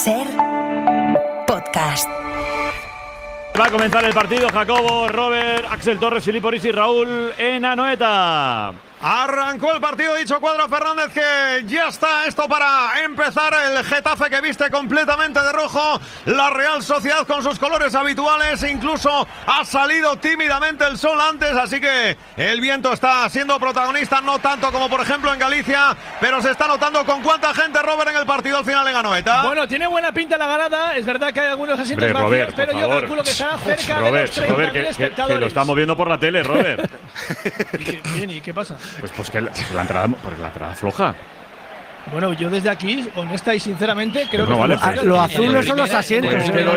SER Podcast. Va a comenzar el partido. Jacobo, Robert, Axel Torres, Filipe Orís y Raúl en Anoeta. Arrancó el partido, dicho Cuadra Fernández que ya está esto para empezar. El Getafe que viste completamente de rojo, la Real Sociedad con sus colores habituales, incluso ha salido tímidamente el sol antes, así que el viento está siendo protagonista, no tanto como por ejemplo en Galicia, pero se está notando con cuánta gente, Robert, en el partido al final en Anoeta. Bueno, tiene buena pinta la grada, es verdad que hay algunos asientos vacíos, Robert, pero yo calculo que estará cerca de los 30.000 espectadores. Que lo estamos viendo por la tele, Robert. ¿Y qué pasa? Pues que la entrada floja. Bueno, yo desde aquí, honesta y sinceramente, creo que vale, los azules son los asientos.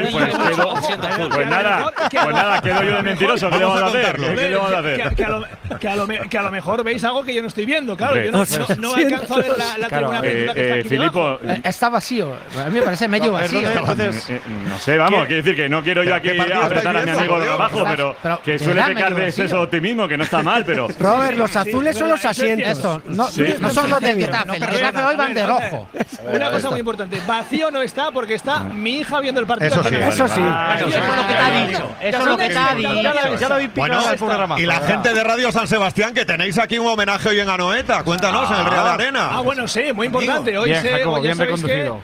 Pues nada, quedo yo de mentiroso. ¿Qué le vamos a hacer? Que a lo mejor veis algo que yo no estoy viendo, claro. Yo no alcanzo a ver la tribuna que está aquí Filipo, está vacío. A mí me parece medio vacío. No sé, vamos, quiero decir que no quiero yo aquí apretar a mi amigo de abajo, pero que suele pecar de exceso de optimismo, que no está mal, pero… Robert, los azules son los asientos. No son los de Getafe. El Getafe hoy van de rojo. Una cosa muy importante, vacío no está porque está mi hija viendo el partido. Eso sí. Eso es lo que te ha dicho. Eso es lo que te ha dicho. Ya lo habéis picado el programa. Y la gente de Radio San Sebastián, que tenéis aquí un homenaje hoy en Anoeta. Cuéntanos, en el Real Arena. Bueno, sí, muy importante. Hoy bien reconducido.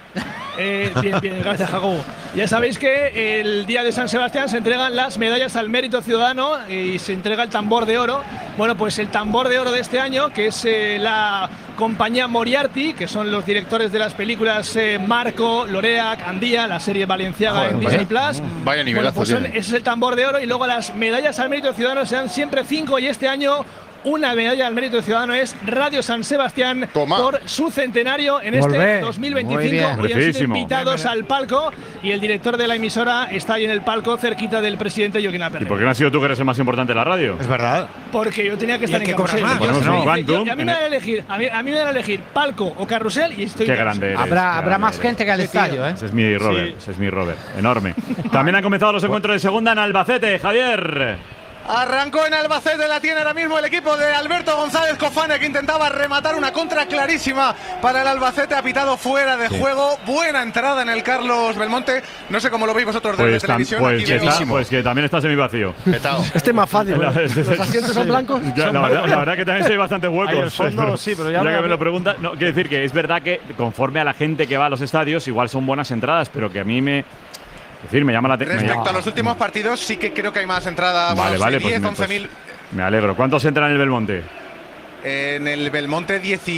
Bien, gracias, Jacobo. Ya sabéis que el día de San Sebastián se entregan las medallas al mérito ciudadano y se entrega el tambor de oro. Bueno, pues el tambor de oro de este año, que es la compañía Moriarty, que son los directores de las películas Marco, Loreac, Andía, la serie valenciaga en Disney Plus. Vaya nivelazo. Pues ese es el tambor de oro, y luego las medallas al mérito ciudadano serán siempre 5, y este año una medalla al mérito ciudadano es Radio San Sebastián por su centenario en este 2025. Hoy han sido invitados al palco y el director de la emisora está ahí en el palco cerquita del presidente Joaquín Aperrey. ¿Y por qué no has sido tú que eres el más importante de la radio? Es verdad. Porque yo tenía que estar en carrusel. A mí me dan a elegir palco o carrusel y estoy… Qué grande eres. Habrá más gente que al estadio, ¿eh? Ese es mi Robert, enorme. También han comenzado los encuentros de segunda en Albacete, Javier. Arrancó en Albacete, la tiene ahora mismo el equipo de Alberto González Cofane, que intentaba rematar una contra clarísima para el Albacete, ha pitado fuera de juego. Buena entrada en el Carlos Belmonte. No sé cómo lo veis vosotros desde televisión. Pues que también está semivacío. Este es más fácil. ¿Los asientos son blancos? La verdad que también hay bastantes huecos. El fondo, sí, pero ya que me lo preguntan, no, quiero decir que es verdad que conforme a la gente que va a los estadios, igual son buenas entradas, pero que a mí me llama la atención. Respecto a los últimos partidos, sí que creo que hay más entradas. Vale, 10, 11.000. Me alegro. ¿Cuántos entran en el Belmonte? En el Belmonte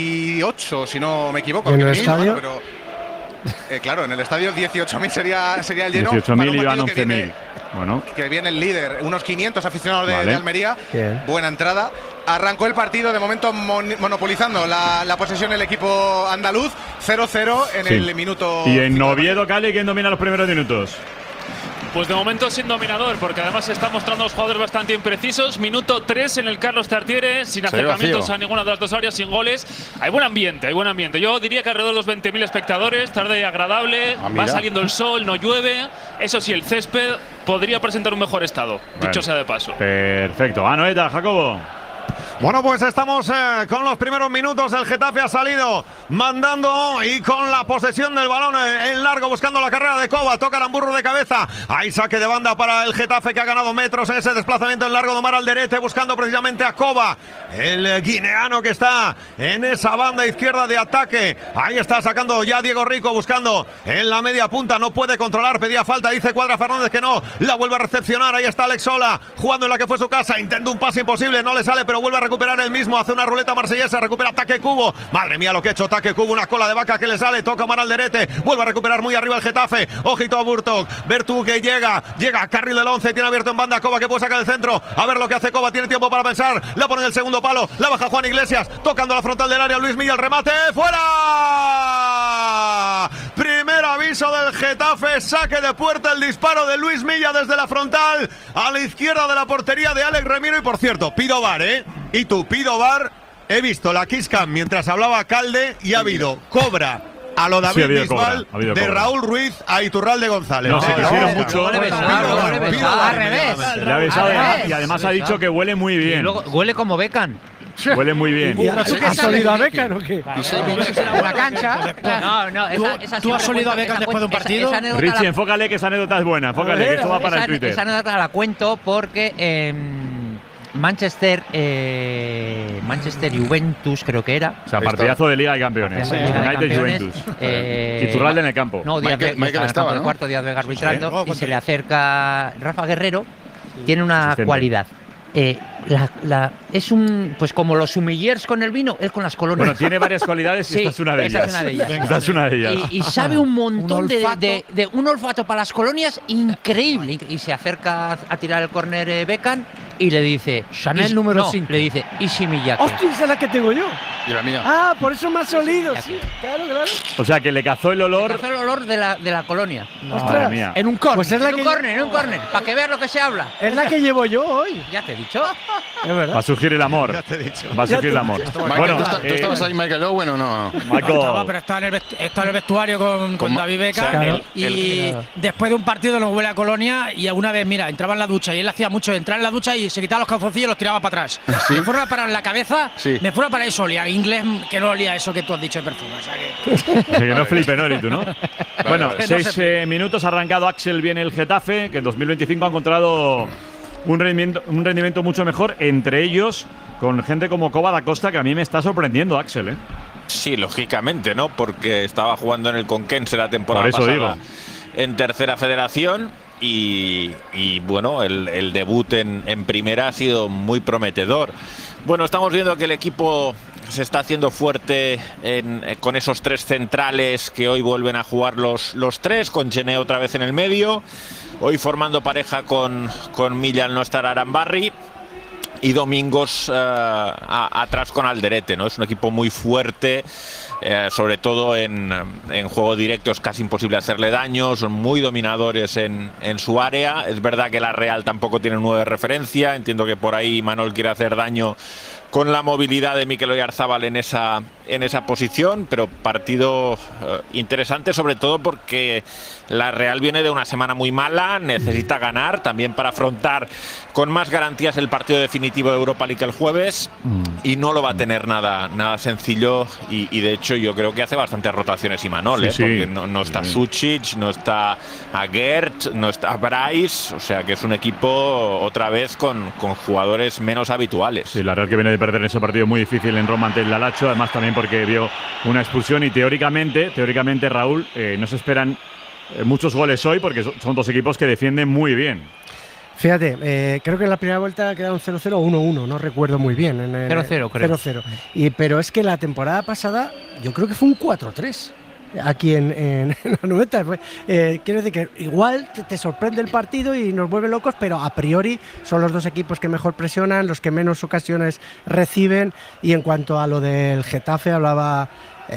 18, si no me equivoco. ¿En el estadio? Pero, claro, en el estadio 18.000 sería el lleno. 18.000 y van 11.000. Bueno. Que viene el líder, unos 500 aficionados de Almería. Bien. Buena entrada. Arrancó el partido, de momento monopolizando la posesión el equipo andaluz. 0-0 en el minuto. Y en Oviedo, Cali, ¿quién domina los primeros minutos? Pues de momento sin dominador, porque además se están mostrando los jugadores bastante imprecisos. Minuto 3 en el Carlos Tartiere, sin acercamientos a ninguna de las dos áreas, sin goles. Hay buen ambiente. Yo diría que alrededor de los 20.000 espectadores, tarde agradable, va saliendo el sol, no llueve. Eso sí, el césped podría presentar un mejor estado, dicho sea de paso. Perfecto. Anoeta, Jacobo. Bueno, pues estamos con los primeros minutos. El Getafe ha salido mandando y con la posesión del balón en largo, buscando la carrera de Coba. Toca Aramburro de cabeza. Hay saque de banda para el Getafe, que ha ganado metros en ese desplazamiento en largo de Omar Alderete, buscando precisamente a Coba, el guineano que está en esa banda izquierda de ataque. Ahí está sacando ya Diego Rico, buscando en la media punta. No puede controlar, pedía falta, dice Cuadra Fernández que no. La vuelve a recepcionar. Ahí está Alex Sola, jugando en la que fue su casa. Intenta un pase imposible, no le sale, pero vuelve a recuperar el mismo, hace una ruleta marsellesa, recupera Taque Cubo. Madre mía lo que ha hecho Taque Cubo, una cola de vaca que le sale, toca Omar Alderete, vuelve a recuperar muy arriba el Getafe. Ojito a Burtok, Bertu que llega a carril del 11, tiene abierto en banda Coba, que puede sacar el centro, a ver lo que hace Coba, tiene tiempo para pensar, la pone en el segundo palo, la baja Juan Iglesias, tocando la frontal del área, Luis Milla, el remate, ¡fuera! Primer aviso del Getafe, saque de puerta, el disparo de Luis Milla desde la frontal a la izquierda de la portería de Alex Remiro. Y por cierto, pido VAR, y tú, pido VAR. He visto la kiss cam mientras hablaba Calde y ha habido cobra a lo David Bisbal de Raúl Ruiz a Iturralde González. No, se quisieron mucho. Al revés. Y además ha dicho que huele muy bien. Y luego, huele como Beckham. Huele muy bien. ¿Has olido a Beckham o qué? En la cancha. No, ¿Tú has olido a Beckham después de un partido? Richie, enfócale que esa anécdota es buena. Enfócale, que esto va para el Twitter. Esa anécdota la cuento porque Manchester Juventus creo que era. O sea, partidazo de Liga de Campeones. United Juventus. Iturralde en el campo. No, Michael estaba, ¿no? El cuarto Díaz Vega arbitrando y se le acerca Rafa Guerrero. Tiene una cualidad. Es un, pues como los sumillers con el vino, él con las colonias. Bueno, tiene varias cualidades y esta es una de ellas. Esta es una de ellas. Y sabe un montón de un olfato para las colonias increíble. Y se acerca a tirar el córner Beckham y le dice Chanel número 5. Le dice Issey Miyake. ¡Hostia, esa es la que tengo yo! Y la mía. Ah, por eso me has olido. Sí, claro. O sea, que le cazó el olor. Le cazó el olor de la colonia. Madre mía. En un córner. Pues es en un córner, para que veas lo que se habla. Es la que llevo yo hoy. Ya te he dicho. Es verdad. Va a surgir el amor. Ya te he dicho. Va a surgir el amor. Bueno, ¿tú estabas ahí, Michael Owen o no? Estaba, pero está en el vestuario con David Beckham. Claro. Y después de un partido nos huele a colonia y alguna vez, mira, entraba en la ducha y él hacía mucho entrar en la ducha y se quitaba los calzoncillos y los tiraba para atrás. ¿Sí? Me fueron a parar en la cabeza, me fueron a parar eso, olía inglés, que no olía eso que tú has dicho de perfume. O sea que no flipe, ¿no, tú, no? Bueno, 6 minutos, ha arrancado Axel bien el Getafe, que en 2025 ha encontrado un rendimiento mucho mejor, entre ellos con gente como Coba da Costa, que a mí me está sorprendiendo, Axel, ¿eh? Sí, lógicamente, ¿no? Porque estaba jugando en el Conquense la temporada pasada en tercera federación y bueno, el debut en primera ha sido muy prometedor. Bueno, estamos viendo que el equipo se está haciendo fuerte con esos 3 centrales que hoy vuelven a jugar los 3, con Gené otra vez en el medio, hoy formando pareja con Millan no estará Arambarri y Domingos atrás con Alderete, ¿no? Es un equipo muy fuerte, sobre todo en juego directo es casi imposible hacerle daño, son muy dominadores en su área. Es verdad que la Real tampoco tiene un 9 de referencia, entiendo que por ahí Manol quiere hacer daño con la movilidad de Mikel Oyarzabal en esa posición, pero partido interesante, sobre todo porque la Real viene de una semana muy mala, necesita ganar también para afrontar con más garantías el partido definitivo de Europa League el jueves y no lo va a tener nada sencillo y de hecho yo creo que hace bastantes rotaciones Imanol, porque no está Sucic, no está Aguert, no está Bryce, o sea que es un equipo otra vez con jugadores menos habituales. Sí, la Real que viene de perder en ese partido muy difícil en Roma ante el Lazio, además también porque vio una expulsión y teóricamente Raúl, no se esperan muchos goles hoy porque son 2 equipos que defienden muy bien. Fíjate, creo que en la primera vuelta quedaron 0-0 o 1-1, no recuerdo muy bien. 0-0 creo. 0-0. Pero es que la temporada pasada yo creo que fue un 4-3. Aquí en la 90. Quiero decir que igual te sorprende el partido y nos vuelve locos, pero a priori son los 2 equipos que mejor presionan, los que menos ocasiones reciben. Y en cuanto a lo del Getafe, hablaba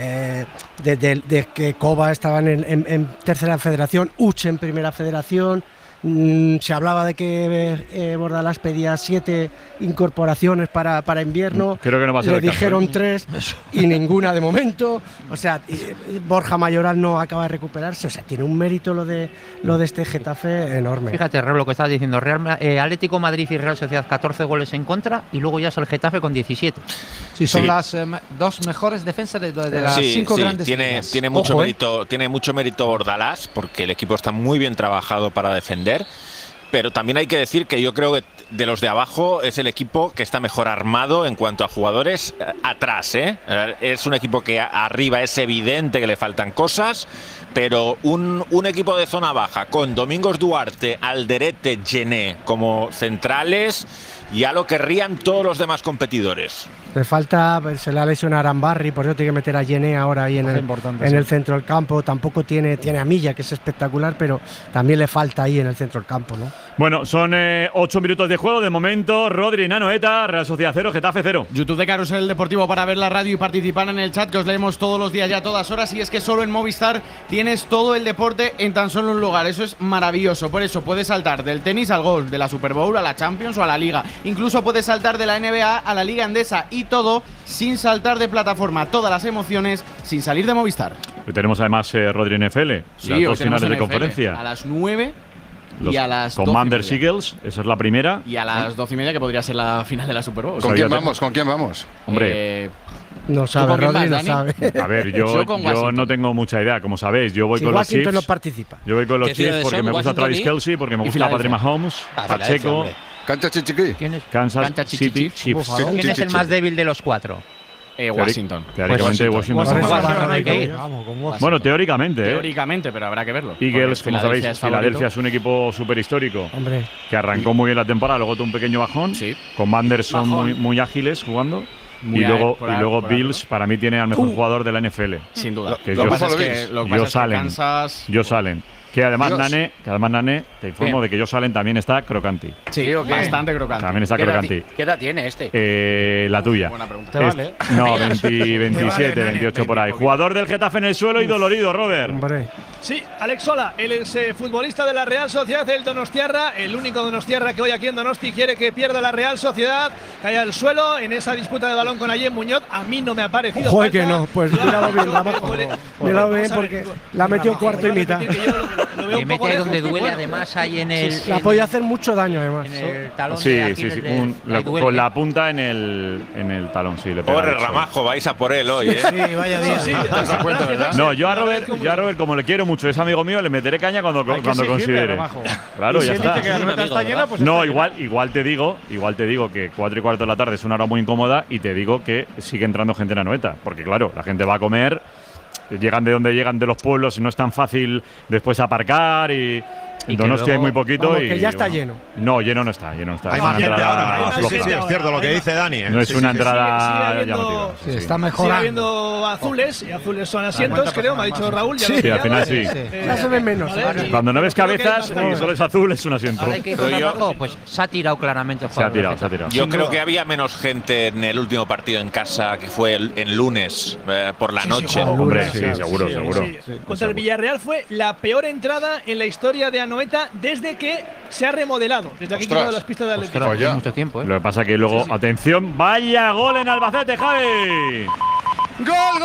de que Coba estaba en tercera federación, Uche en primera federación. Se hablaba de que Bordalás pedía 7 incorporaciones para invierno. Creo que no va a ser Le dijeron 3 y ninguna de momento. O sea, Borja Mayoral no acaba de recuperarse. O sea, tiene un mérito lo de este Getafe enorme. Fíjate, Raúl, lo que estás diciendo. Atlético Madrid y Real Sociedad 14 goles en contra y luego ya es el Getafe con 17. Sí, son las 2 mejores defensas de las 5 grandes. Tiene mucho mérito Bordalás porque el equipo está muy bien trabajado para defender. Pero también hay que decir que yo creo que de los de abajo es el equipo que está mejor armado en cuanto a jugadores atrás, ¿eh? Es un equipo que arriba es evidente que le faltan cosas, pero un equipo de zona baja con Domingos Duarte, Alderete, Gené como centrales ya lo querrían todos los demás competidores. Le falta, se le ha lesionado a Arambarri, por eso tiene que meter a Gené ahora ahí en el centro del campo. Tampoco tiene a Milla, que es espectacular, pero también le falta ahí en el centro del campo, ¿no? Bueno, son 8 minutos de juego. De momento, Rodri, Nanoeta, Real Sociedad 0, Getafe 0. YouTube de Carrusel Deportivo para ver la radio y participar en el chat, que os leemos todos los días y a todas horas. Y es que solo en Movistar tienes todo el deporte en tan solo un lugar. Eso es maravilloso. Por eso puedes saltar del tenis al golf, de la Super Bowl a la Champions o a la Liga. Incluso puedes saltar de la NBA a la Liga Endesa y todo sin saltar de plataforma. Todas las emociones sin salir de Movistar. Hoy tenemos además Rodri NFL, las 2 finales de conferencia. A las 9 Los y a las Commanders Eagles, esa es la primera. Y a las 12:30, que podría ser la final de la Super Bowl. ¿Con quién vamos? ¿Con quién vamos? Hombre. No sabe, Rodri no sabe. A ver, yo no tengo mucha idea, como sabéis. Yo voy con los Chiefs. No participa. Yo voy con los Chiefs porque me gusta Travis Kelce, porque me gusta Patrick Mahomes, Pacheco. Kansas City. Kansas City Chiefs. ¿Quién es el más débil de los 4? Washington. Teóricamente Washington. Bueno, teóricamente. Teóricamente, pero habrá que verlo. Eagles, como sabéis, Filadelfia es un equipo súper histórico. Que arrancó muy bien la temporada, luego tuvo un pequeño bajón. Commanders son muy ágiles jugando. Y luego Bills, para mí, tiene al mejor jugador de la NFL. Sin duda. Que lo que pasa es que Josh Allen. Que además Nane, te informo de que Josh Allen también está crocanti. Sí, bastante crocanti. También está crocanti. ¿Qué edad tiene este? La tuya. Buena pregunta. ¿Te vale? No, 27, 28 por ahí. Jugador del Getafe en el suelo y dolorido, Robert. Sí, Alex Sola, él es futbolista de la Real Sociedad del Donostiarra, el único Donostiarra que hoy aquí en Donosti quiere que pierda la Real Sociedad, cae al suelo en esa disputa de balón con Ayem Muñoz. A mí no me ha parecido. Joder, que no, pues míralo bien, míralo bien porque la ha metido cuarto y mitad. Que mete donde duele, además, ahí en el. La podía hacer mucho daño, además. En el talón. Sí. Con la punta en el talón, sí. Pobre Ramajo, vais a por él hoy, ¿eh? Sí, vaya día. No, yo a Robert, como le quiero mucho, es amigo mío, le meteré caña cuando considere. Claro, ya está. No, igual te digo que 4:15 de la tarde es una hora muy incómoda y te digo que sigue entrando gente en Anoeta, porque claro, la gente va a comer, llegan de donde llegan de los pueblos y no es tan fácil después aparcar y Donosti hay muy poquito. Vamos, que ya está lleno. No, lleno no está. Hay más gente ahora. Sí, es cierto lo que dice Dani. No es una entrada llamativa. Está mejorando. Sigue habiendo azules, y azules son asientos, creo, me ha dicho Raúl. Sí, al final sí. Ya se ven menos. Cuando no ves cabezas y solo es azul, es un asiento. Pues se ha tirado claramente. Se ha tirado. Yo creo que había menos gente en el último partido en casa, que fue el lunes por la noche. Hombre, sí, seguro. Contra el Villarreal fue la peor entrada en la historia de Anoeta desde que se ha remodelado, desde aquí quitado las pistas de Atlético. Mucho tiempo, ¿eh? Lo que pasa que luego, atención, vaya gol en Albacete, Javi. ¡Gol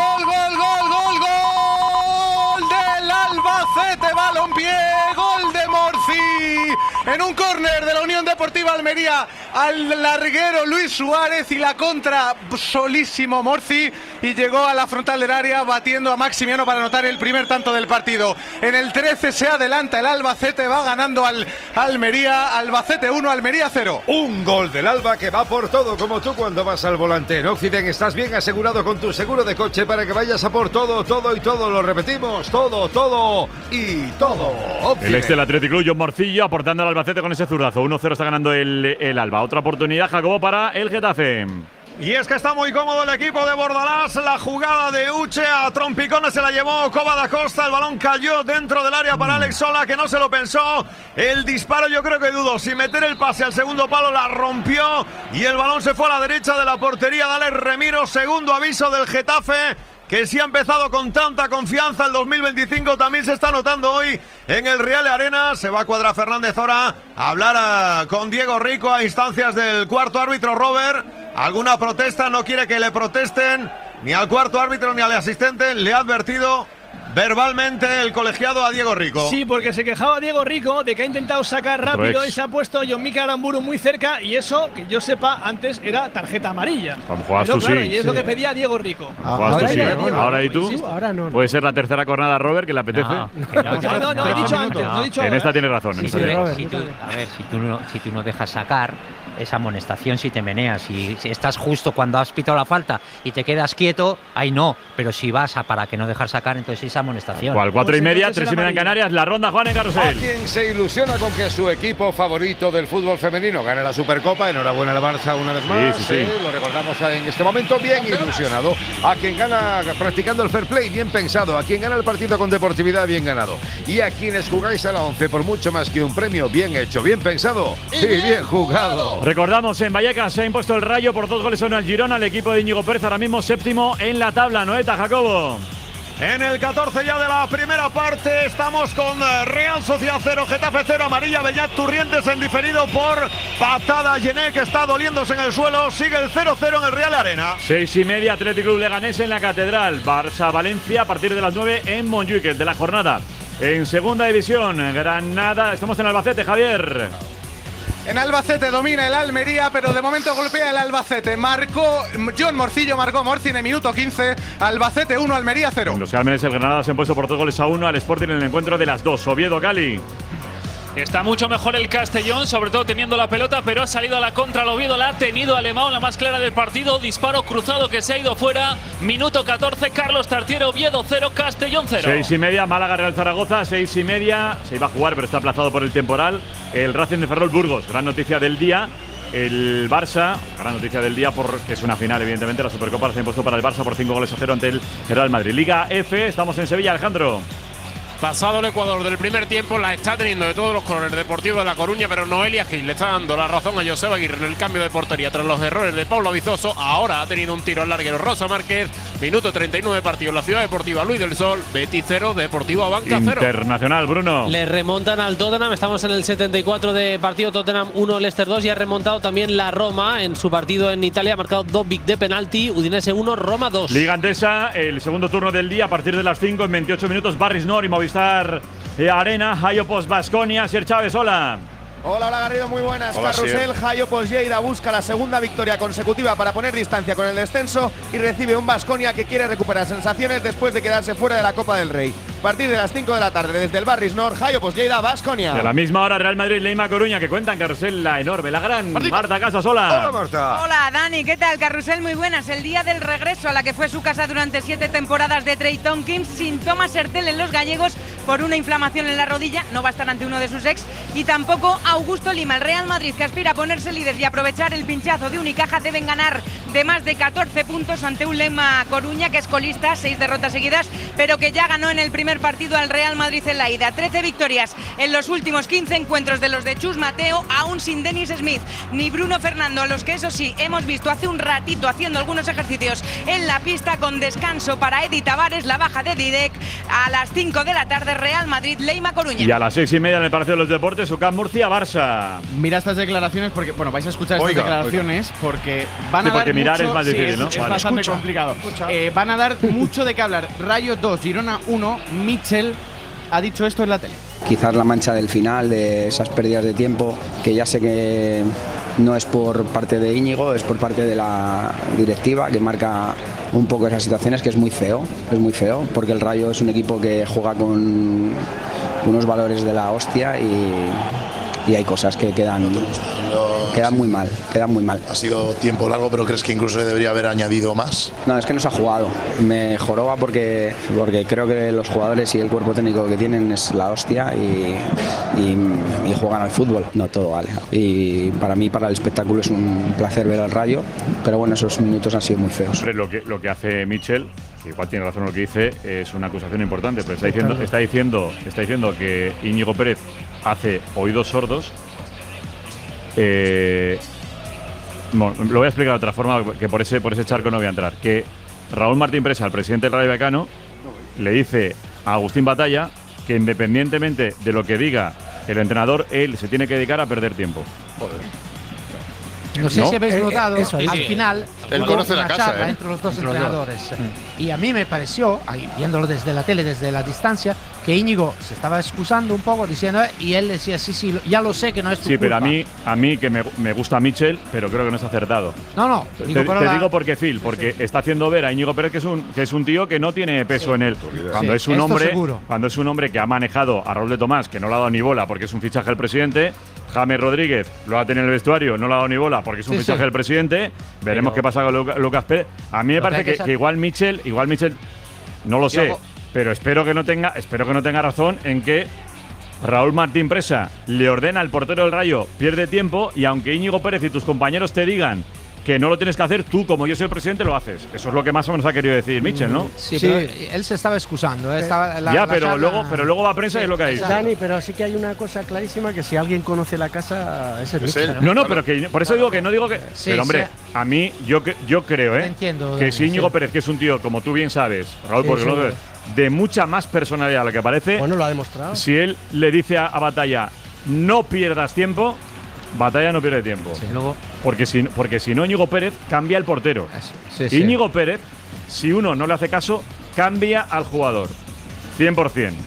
del Albacete Balompié! ¡Gol de Morci! En un córner de la Unión Deportiva Almería, al larguero Luis Suárez y la contra solísimo Morci, y llegó a la frontal del área batiendo a Maximiano para anotar el primer tanto del partido. En el 13 se adelanta el Albacete, va ganando al Almería. Albacete 1, Almería 0. Un gol del Alba que va por todo, como tú cuando vas al volante. En Occident estás bien asegurado con tu seguro de coche para que vayas a por todo. Lo repetimos, todo y todo. Occident. El ex del Athletic Club, John Morcillo, aportando al Albacete con ese zurdazo. 1-0 está ganando el Alba. Otra oportunidad, Jacobo, para el Getafe. Y es que está muy cómodo el equipo de Bordalás. La jugada de Uche a trompicones se la llevó Coba da Costa. El balón cayó dentro del área para Alex Sola, que no se lo pensó. El disparo yo creo que dudó. Sin meter el pase al segundo palo, la rompió. Y el balón se fue a la derecha de la portería de Alex Remiro. Segundo aviso del Getafe, que si ha empezado con tanta confianza el 2025, también se está notando hoy en el Real Arena. Se va a Cuadra Fernández ahora a hablar con Diego Rico a instancias del cuarto árbitro, Robert. ¿Alguna protesta? No quiere que le protesten ni al cuarto árbitro ni al asistente. Le ha advertido verbalmente el colegiado a Diego Rico. Sí, porque se quejaba Diego Rico de que ha intentado sacar rápido y se ha puesto John Mikel Aramburu muy cerca, y eso, que yo sepa, antes era tarjeta amarilla. Pero claro, y es lo que pedía Diego Rico. Ahora y tú. Sí, ahora no. Puede ser la tercera jornada, Robert, que le apetece. No, he dicho antes. En esta tienes razón. Si tú no dejas sacar esa amonestación, si te meneas, si estás justo cuando has pitado la falta y te quedas quieto, ahí no. Pero si vas para que no dejar sacar, entonces esa amonestación. 4:30, 3:30 en Canarias, la ronda, Juan en Carrusel. A quien se ilusiona con que su equipo favorito del fútbol femenino gane la Supercopa, enhorabuena al Barça una vez más. Sí. Lo recordamos en este momento, bien ilusionado. A quien gana practicando el fair play, bien pensado. A quien gana el partido con deportividad, bien ganado. Y a quienes jugáis a la 11 por mucho más que un premio, bien hecho, bien pensado y bien jugado. Recordamos, en Vallecas se ha impuesto el Rayo por 2-1 al Girona, el equipo de Íñigo Pérez ahora mismo séptimo en la tabla. Noeta, Jacobo. En el 14 ya de la primera parte estamos con Real Sociedad 0, Getafe 0, amarilla Bellat Turrientes en diferido por patada Gené, que está doliéndose en el suelo. Sigue el 0-0 en el Real Arena. 6:30, Athletic Club Leganés en la Catedral. Barça-Valencia a partir de las 9 en Montjuic, de la jornada. En segunda división, Granada. Estamos en Albacete, Javier. En Albacete domina el Almería, pero de momento golpea el Albacete. Marcó John Morcillo, marcó Morci en el minuto 15. Albacete 1, Almería 0. Los Cármenes, el Granada se han puesto por 2-1 al Sporting en el encuentro de las 2. Oviedo, Cali. Está mucho mejor el Castellón, sobre todo teniendo la pelota, pero ha salido a la contra el Oviedo, la ha tenido Alemão, la más clara del partido. Disparo cruzado que se ha ido fuera. Minuto 14, Carlos Tartiere, Oviedo 0, Castellón 0. 6:30, Málaga, Real Zaragoza, 6:30. Se iba a jugar, pero está aplazado por el temporal. El Racing de Ferrol, Burgos, gran noticia del día. El Barça, gran noticia del día porque es una final, evidentemente. La Supercopa se ha impuesto para el Barça por 5-0 ante el Real Madrid. Liga F, estamos en Sevilla, Alejandro. Pasado el Ecuador del primer tiempo, la está teniendo de todos los colores Deportivo de La Coruña, pero Noelia Gil le está dando la razón a Joseba Aguirre en el cambio de portería tras los errores de Pablo Vizoso. Ahora ha tenido un tiro al larguero Rosa Márquez. Minuto 39 de partido en la Ciudad Deportiva Luis del Sol. Betis 0, Deportivo Abanca 0. Internacional, Bruno. Le remontan al Tottenham, estamos en el 74 de partido. Tottenham 1, Leicester 2, y ha remontado también la Roma en su partido en Italia. Ha marcado Dobbik de penalti. Udinese 1, Roma 2. Liga Andesa, el segundo turno del día a partir de las 5 en 28 minutos. Barris Nor y Movistar Arena, Jaiopos Baskonia. Sier Chávez, hola. Hola, hola Garrido, muy buenas. Hola, Carrusel, Jaiopos Lleida busca la segunda victoria consecutiva para poner distancia con el descenso y recibe un Baskonia que quiere recuperar sensaciones después de quedarse fuera de la Copa del Rey. A partir de las 5 de la tarde desde el Barris Nord, Jaiopos Lleida, Baskonia. Y a la misma hora Real Madrid, Leima Coruña, que cuentan Carrusel, la enorme, la gran Marta Casas, hola. Hola, Marta. Hola, Dani, ¿qué tal? Carrusel, muy buenas. El día del regreso a la que fue su casa durante 7 temporadas de Trey Tompkins, sin Thomas Hertel en los gallegos por una inflamación en la rodilla, no va a estar ante uno de sus ex, y tampoco Augusto Lima. El Real Madrid, que aspira a ponerse líder y aprovechar el pinchazo de Unicaja, deben ganar de más de 14 puntos ante un Leima Coruña que es colista, 6 derrotas seguidas, pero que ya ganó en el primer partido al Real Madrid en la ida. 13 victorias en los últimos 15 encuentros de los de Chus Mateo, aún sin Dennis Smith ni Bruno Fernando, a los que eso sí hemos visto hace un ratito haciendo algunos ejercicios en la pista, con descanso para Edi Tavares, la baja de Didek. A las 5 de la tarde, Real Madrid, Leima Coruña. Y a las 6:30 en el Palacio de los Deportes, UCAM Murcia, Barça. Mira estas declaraciones porque, bueno, vais a escuchar estas declaraciones porque van a porque dar mirar mucho, es más difícil, ¿no? Es Vale. bastante complicado. Van a dar mucho de qué hablar. Rayo 2, Girona 1. Mitchell ha dicho esto en la tele. Quizás la mancha del final, de esas pérdidas de tiempo, que ya sé que no es por parte de Íñigo, es por parte de la directiva, que marca un poco esas situaciones, que es muy feo, porque el Rayo es un equipo que juega con unos valores de la hostia y hay cosas que quedan muy mal, Ha sido tiempo largo, pero ¿crees que incluso debería haber añadido más? No, es que no se ha jugado. Me joroba porque creo que los jugadores y el cuerpo técnico que tienen es la hostia y juegan al fútbol. No todo vale. Y para mí, para el espectáculo, es un placer ver al Rayo, pero bueno, esos minutos han sido muy feos. Hombre, lo que hace Mitchell, que igual tiene razón en lo que dice, es una acusación importante, pero está diciendo que Íñigo Pérez hace oídos sordos. Bueno, lo voy a explicar de otra forma, que por ese charco no voy a entrar. Que Raúl Martín Presa, el presidente del Rayo Vallecano, le dice a Agustín Batalla que independientemente de lo que diga el entrenador, él se tiene que dedicar a perder tiempo. Joder. No sé si habéis notado, al final, él conoce una la casa, charla entre los dos entrenadores. Y a mí me pareció, viéndolo desde la tele, desde la distancia, que Íñigo se estaba excusando un poco, diciendo, y él decía, sí, ya lo sé que no es tu culpa. Pero a mí que me gusta Mitchell, pero creo que no es acertado. No. Te digo porque Phil, porque está haciendo ver a Íñigo Pérez que es un tío que no tiene peso en él. Cuando es un hombre que ha manejado a Raúl de Tomás, que no le ha dado ni bola porque es un fichaje del presidente. James Rodríguez lo ha tenido en el vestuario, no le ha dado ni bola porque es un fichaje del presidente. Veremos qué pasa con Lucas Pérez. A mí me parece que igual Mitchell, no lo sé, pero espero que no tenga razón en que Raúl Martín Presa le ordena al portero del Rayo, pierde tiempo, y aunque Íñigo Pérez y tus compañeros te digan que no lo tienes que hacer, tú, como yo soy el presidente, lo haces. Eso es lo que más o menos ha querido decir Mitchell, ¿no? Sí, pero él se estaba excusando. Pero luego va a prensa y es lo que ha dicho. Dani, pero sí que hay una cosa clarísima, que si alguien conoce la casa, es el Mitchell. No, pero que por eso digo que no digo que… pero hombre, a mí, yo creo, entiendo, que si Íñigo Pérez, que es un tío, como tú bien sabes, Raúl, porque no de mucha más personalidad a lo que parece… Bueno, lo ha demostrado. Si él le dice a Batalla, no pierdas tiempo… Batalla no pierde tiempo. Porque si no, Íñigo Pérez cambia el portero. Íñigo Pérez, si uno no le hace caso, cambia al jugador. 100%.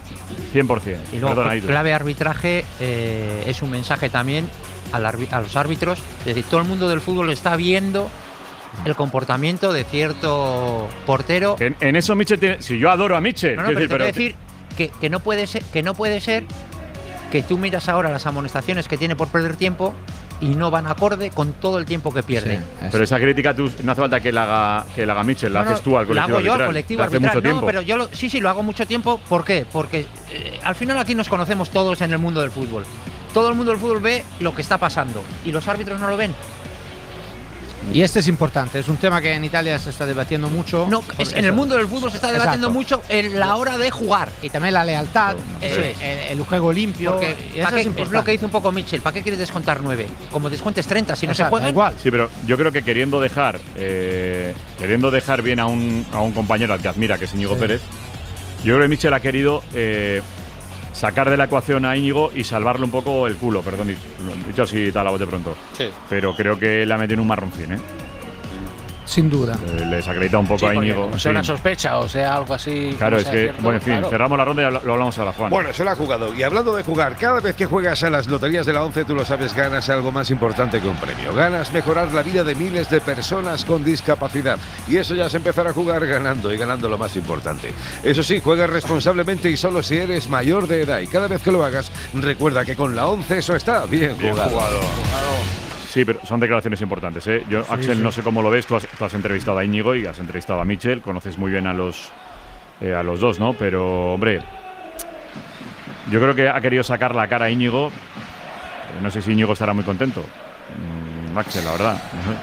100%. Y luego, Perdona, clave arbitraje es un mensaje también a los árbitros. Es decir, todo el mundo del fútbol está viendo el comportamiento de cierto portero. En eso Mitchell tiene… Si yo adoro a Mitchell… No, pero te voy a decir que no puede ser que tú miras ahora las amonestaciones que tiene por perder tiempo y no van acorde con todo el tiempo que pierde. Sí, pero esa crítica tú, no hace falta que la haga Mitchell, la haces tú al colectivo arbitral. La hago yo arbitral. al colectivo hace arbitral. mucho tiempo. Pero yo sí, lo hago mucho tiempo. ¿Por qué? Porque al final aquí nos conocemos todos en el mundo del fútbol. Todo el mundo del fútbol ve lo que está pasando y los árbitros no lo ven. Y este es importante, es un tema que en Italia se está debatiendo mucho. No, en el mundo del fútbol se está debatiendo mucho en la hora de jugar. Y también la lealtad, el juego limpio. Porque es lo que dice un poco Mitchell. ¿Para qué quieres descontar 9? Como descuentes 30, si no se juega igual. Sí, pero yo creo que queriendo dejar bien a un compañero al que admira, que es Íñigo Pérez, yo creo que Mitchell ha querido sacar de la ecuación a Íñigo y salvarle un poco el culo, perdón, dicho así tal a bote pronto. Sí. Pero creo que le ha metido en un marroncín, ¿eh? Sin duda. Le desacredita un poco a Íñigo. O sea, una sospecha, o sea, algo así. Claro, es que, cierto, bueno, en fin, claro. cerramos la ronda y lo hablamos ahora, Juan. Bueno, se lo ha jugado. Y hablando de jugar, cada vez que juegas a las loterías de la 11, tú lo sabes, ganas algo más importante que un premio. Ganas mejorar la vida de miles de personas con discapacidad. Y eso ya es empezar a jugar ganando, y ganando lo más importante. Eso sí, juegas responsablemente y solo si eres mayor de edad. Y cada vez que lo hagas, recuerda que con la 11 eso está bien jugado. Sí, pero son declaraciones importantes, ¿eh? Yo, Axel, no sé cómo lo ves. Tú has entrevistado a Íñigo y has entrevistado a Mitchell. Conoces muy bien a los dos, ¿no? Pero, hombre, yo creo que ha querido sacar la cara a Íñigo. No sé si Íñigo estará muy contento. Axel, la verdad.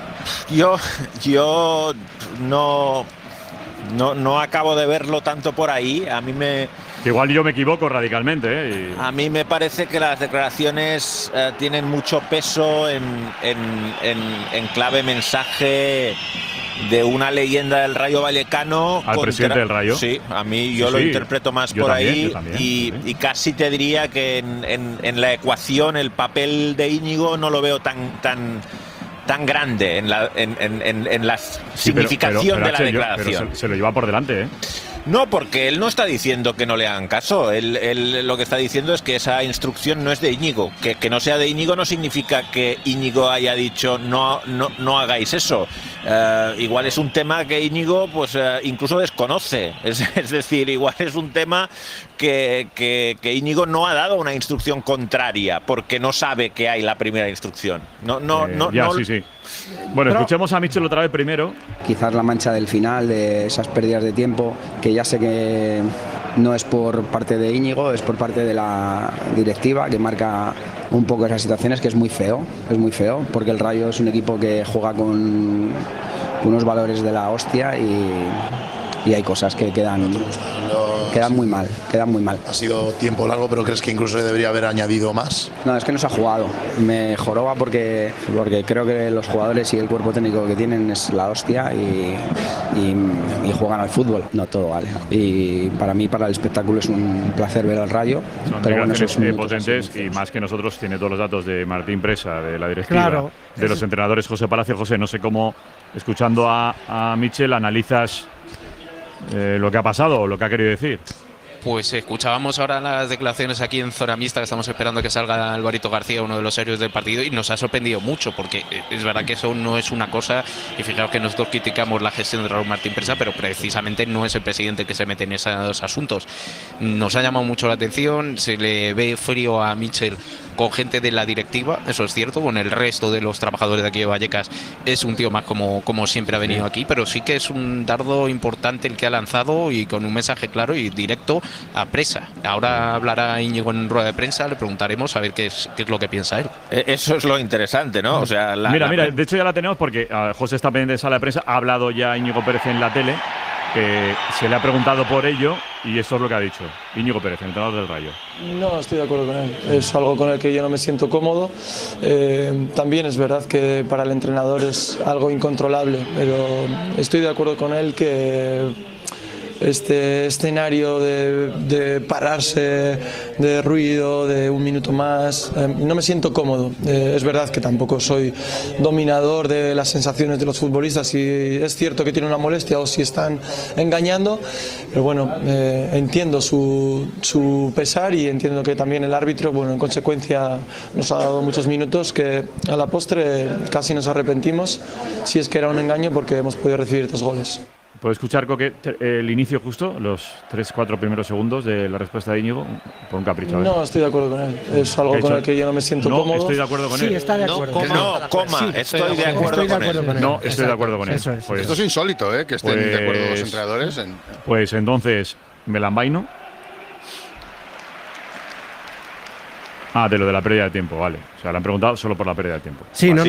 Yo no acabo de verlo tanto por ahí. A mí que igual yo me equivoco radicalmente, ¿eh? A mí me parece que las declaraciones tienen mucho peso en clave mensaje de una leyenda del Rayo Vallecano. Al presidente del Rayo. Sí, a mí yo lo interpreto más por ahí. Y casi te diría que en la ecuación el papel de Íñigo no lo veo tan grande en la significación de la declaración. Pero se lo lleva por delante, ¿eh? No, porque él no está diciendo que no le hagan caso. Él lo que está diciendo es que esa instrucción no es de Íñigo. Que no sea de Íñigo no significa que Íñigo haya dicho no hagáis eso. Igual es un tema que Íñigo pues incluso desconoce. Es decir, igual es un tema que Íñigo no ha dado una instrucción contraria porque no sabe que hay la primera instrucción. Sí. Bueno, escuchemos a Mitchell otra vez primero. Quizás la mancha del final, de esas pérdidas de tiempo, que ya sé que no es por parte de Íñigo, es por parte de la directiva, que marca un poco esas situaciones, que es muy feo, porque el Rayo es un equipo que juega con unos valores de la hostia y hay cosas que quedan muy mal. Ha sido tiempo largo, pero ¿crees que incluso debería haber añadido más? No, es que no se ha jugado. Me joroba porque creo que los jugadores y el cuerpo técnico que tienen es la hostia y juegan al fútbol. No todo vale. Y para mí, para el espectáculo, es un placer ver al Rayo. Son pero bueno, declaraciones potentes y más que nosotros tiene todos los datos de Martín Presa, de la directiva, de los entrenadores José Palacio. José, no sé cómo, escuchando a Mitchell, analizas lo que ha pasado o lo que ha querido decir. Pues escuchábamos ahora las declaraciones aquí en Zona Mixta, que estamos esperando que salga Alvarito García, uno de los héroes del partido, y nos ha sorprendido mucho, porque es verdad que eso no es una cosa, y fijaos que nosotros criticamos la gestión de Raúl Martín Presa, pero precisamente no es el presidente que se mete en esos asuntos. Nos ha llamado mucho la atención, se le ve frío a Mitchell con gente de la directiva, eso es cierto, con el resto de los trabajadores de aquí de Vallecas es un tío más como siempre ha venido aquí, pero sí que es un dardo importante el que ha lanzado y con un mensaje claro y directo a Presa. Ahora hablará Íñigo en rueda de prensa, le preguntaremos a ver qué es lo que piensa él. Eso es lo interesante, ¿no? O sea, mira, de hecho ya la tenemos porque José está pendiente de sala de prensa, ha hablado ya Íñigo Pérez en la tele, que se le ha preguntado por ello y esto es lo que ha dicho Íñigo Pérez, el entrenador del Rayo. No estoy de acuerdo con él, es algo con el que yo no me siento cómodo. También es verdad que para el entrenador es algo incontrolable, pero estoy de acuerdo con él que este escenario de pararse, de ruido, de un minuto más. No me siento cómodo. Es verdad que tampoco soy dominador de las sensaciones de los futbolistas, si es cierto que tienen una molestia o si están engañando, pero bueno, entiendo su pesar y entiendo que también el árbitro, bueno, en consecuencia nos ha dado muchos minutos que a la postre casi nos arrepentimos si es que era un engaño porque hemos podido recibir 2 goles. ¿Puedo escuchar, Coque, el inicio justo, los 3-4 primeros segundos de la respuesta de Íñigo? Por un capricho. No, estoy de acuerdo con él. Es algo con el que yo no me siento cómodo. No, estoy de acuerdo con él. Sí, está de acuerdo. Estoy de acuerdo con él. No, estoy de acuerdo con él. Pues, esto es insólito, que estén de acuerdo los entrenadores. Pues entonces, me la envaino. De lo de la pérdida de tiempo, vale. O sea, le han preguntado solo por la pérdida de tiempo. Sí, no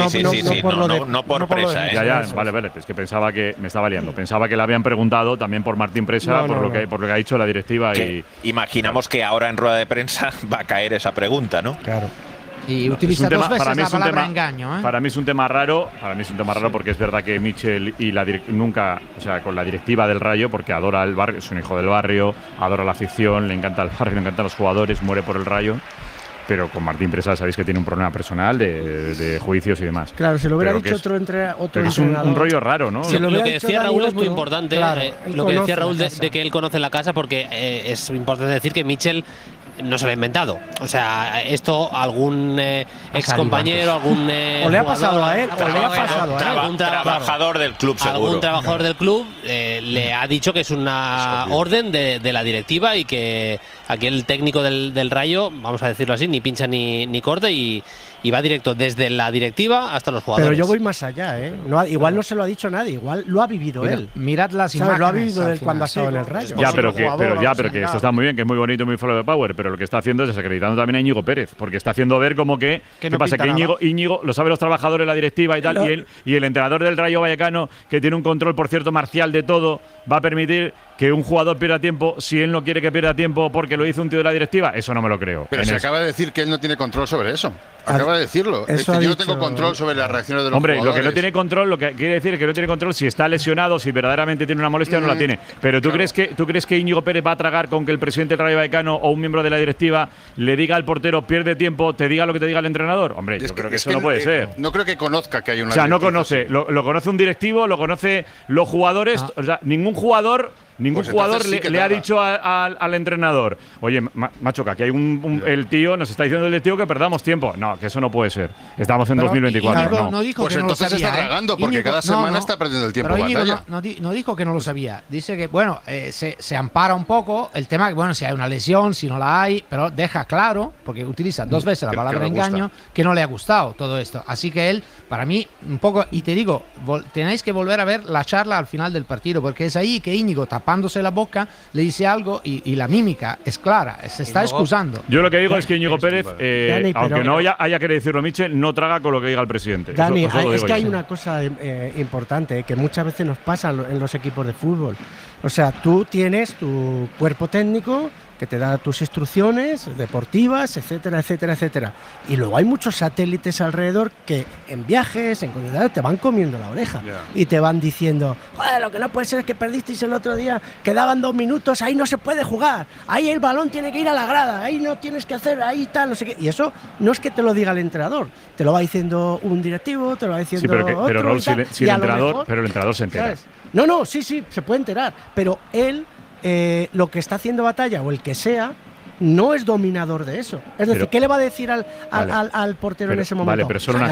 por Presa. Ya, vale. Es que pensaba que me estaba liando. Pensaba que le habían preguntado también por Martín Presa, por lo que ha dicho la directiva. Imaginamos que ahora en rueda de prensa va a caer esa pregunta, ¿no? Claro. Y utiliza 2 veces la palabra engaño. Para mí es un tema raro. Porque es verdad que Michel y nunca, o sea, con la directiva del Rayo, porque adora el barrio, es un hijo del barrio, adora la afición, le encanta el barrio, le encantan los jugadores, muere por el Rayo. Pero con Martín Presa sabéis que tiene un problema personal de juicios y demás. Claro, si lo hubiera dicho otro entrenador. Es un rollo raro, ¿no? Sí, lo que decía Raúl es muy importante. Lo que decía Raúl de que él conoce la casa, porque es importante decir que Michel no se lo ha inventado. O sea, esto algún ex compañero, algún o le ha pasado a él, algún trabajador del club, seguro. Algún trabajador del club le ha dicho que es una orden de la directiva y que aquí el técnico del Rayo, vamos a decirlo así, ni pincha ni corta y va directo desde la directiva hasta los jugadores. Pero yo voy más allá, igual no se lo ha dicho nadie, igual lo ha vivido él. Mirad las imágenes. Lo ha vivido él cuando ha estado en el Rayo. Pero que esto está muy bien, que es muy bonito y muy full de power, pero lo que está haciendo es desacreditando también a Íñigo Pérez, porque está haciendo ver como que ¿qué pasa? Que Íñigo lo saben los trabajadores, la directiva y tal, y el entrenador del Rayo Vallecano, que tiene un control, por cierto, marcial de todo, va a permitir que un jugador pierda tiempo si él no quiere que pierda tiempo porque lo hizo un tío de la directiva. Eso no me lo creo. Pero se acaba de decir que él no tiene control sobre eso. Acaba de decirlo. Yo no tengo control sobre las reacciones de los jugadores. Lo que no tiene control, lo que quiere decir es que no tiene control si está lesionado, si verdaderamente tiene una molestia o no la tiene. Pero ¿tú crees que Íñigo Pérez va a tragar con que el presidente del Rayo Vallecano o un miembro de la directiva le diga al portero pierde tiempo, te diga lo que te diga el entrenador? Hombre, yo creo que eso no puede ser. No creo que conozca que hay una. O sea, no conoce. Lo conoce un directivo, lo conoce los jugadores. O sea, ningún jugador le ha dicho al entrenador, oye, macho, que aquí hay el tío, nos está diciendo el tío que perdamos tiempo. No, que eso no puede ser. Estamos en 2024. No dijo pues que entonces no lo sabía, está tragando, porque cada semana está perdiendo el tiempo. Pero Íñigo no dijo que no lo sabía. Dice que, bueno, se ampara un poco el tema que, bueno, si hay una lesión, si no la hay, pero deja claro, porque utiliza 2 veces la palabra engaño, que no le ha gustado todo esto. Así que él, para mí, un poco, y te digo, tenéis que volver a ver la charla al final del partido, porque es ahí que Íñigo tapándose la boca, le dice algo y la mímica es clara, se está excusando. Yo lo que digo es que Íñigo Pérez, aunque no haya querido decirlo Michel, no traga con lo que diga el presidente. Dani, es que hay una cosa importante que muchas veces nos pasa en los equipos de fútbol. O sea, tú tienes tu cuerpo técnico que te da tus instrucciones deportivas, etcétera, etcétera, etcétera. Y luego hay muchos satélites alrededor que en viajes, en comunidades, te van comiendo la oreja. Y te van diciendo, joder, lo que no puede ser es que perdisteis el otro día, quedaban 2 minutos, ahí no se puede jugar, ahí el balón tiene que ir a la grada, ahí no tienes que hacer, ahí tal, no sé qué. Y eso no es que te lo diga el entrenador, te lo va diciendo un directivo, te lo va diciendo otro. Pero Raúl, pero el entrenador se entera. ¿Sabes? No, sí, se puede enterar, pero él lo que está haciendo Batalla o el que sea no es dominador de eso. Es decir, ¿qué le va a decir al portero en ese momento? Vale, pero solo una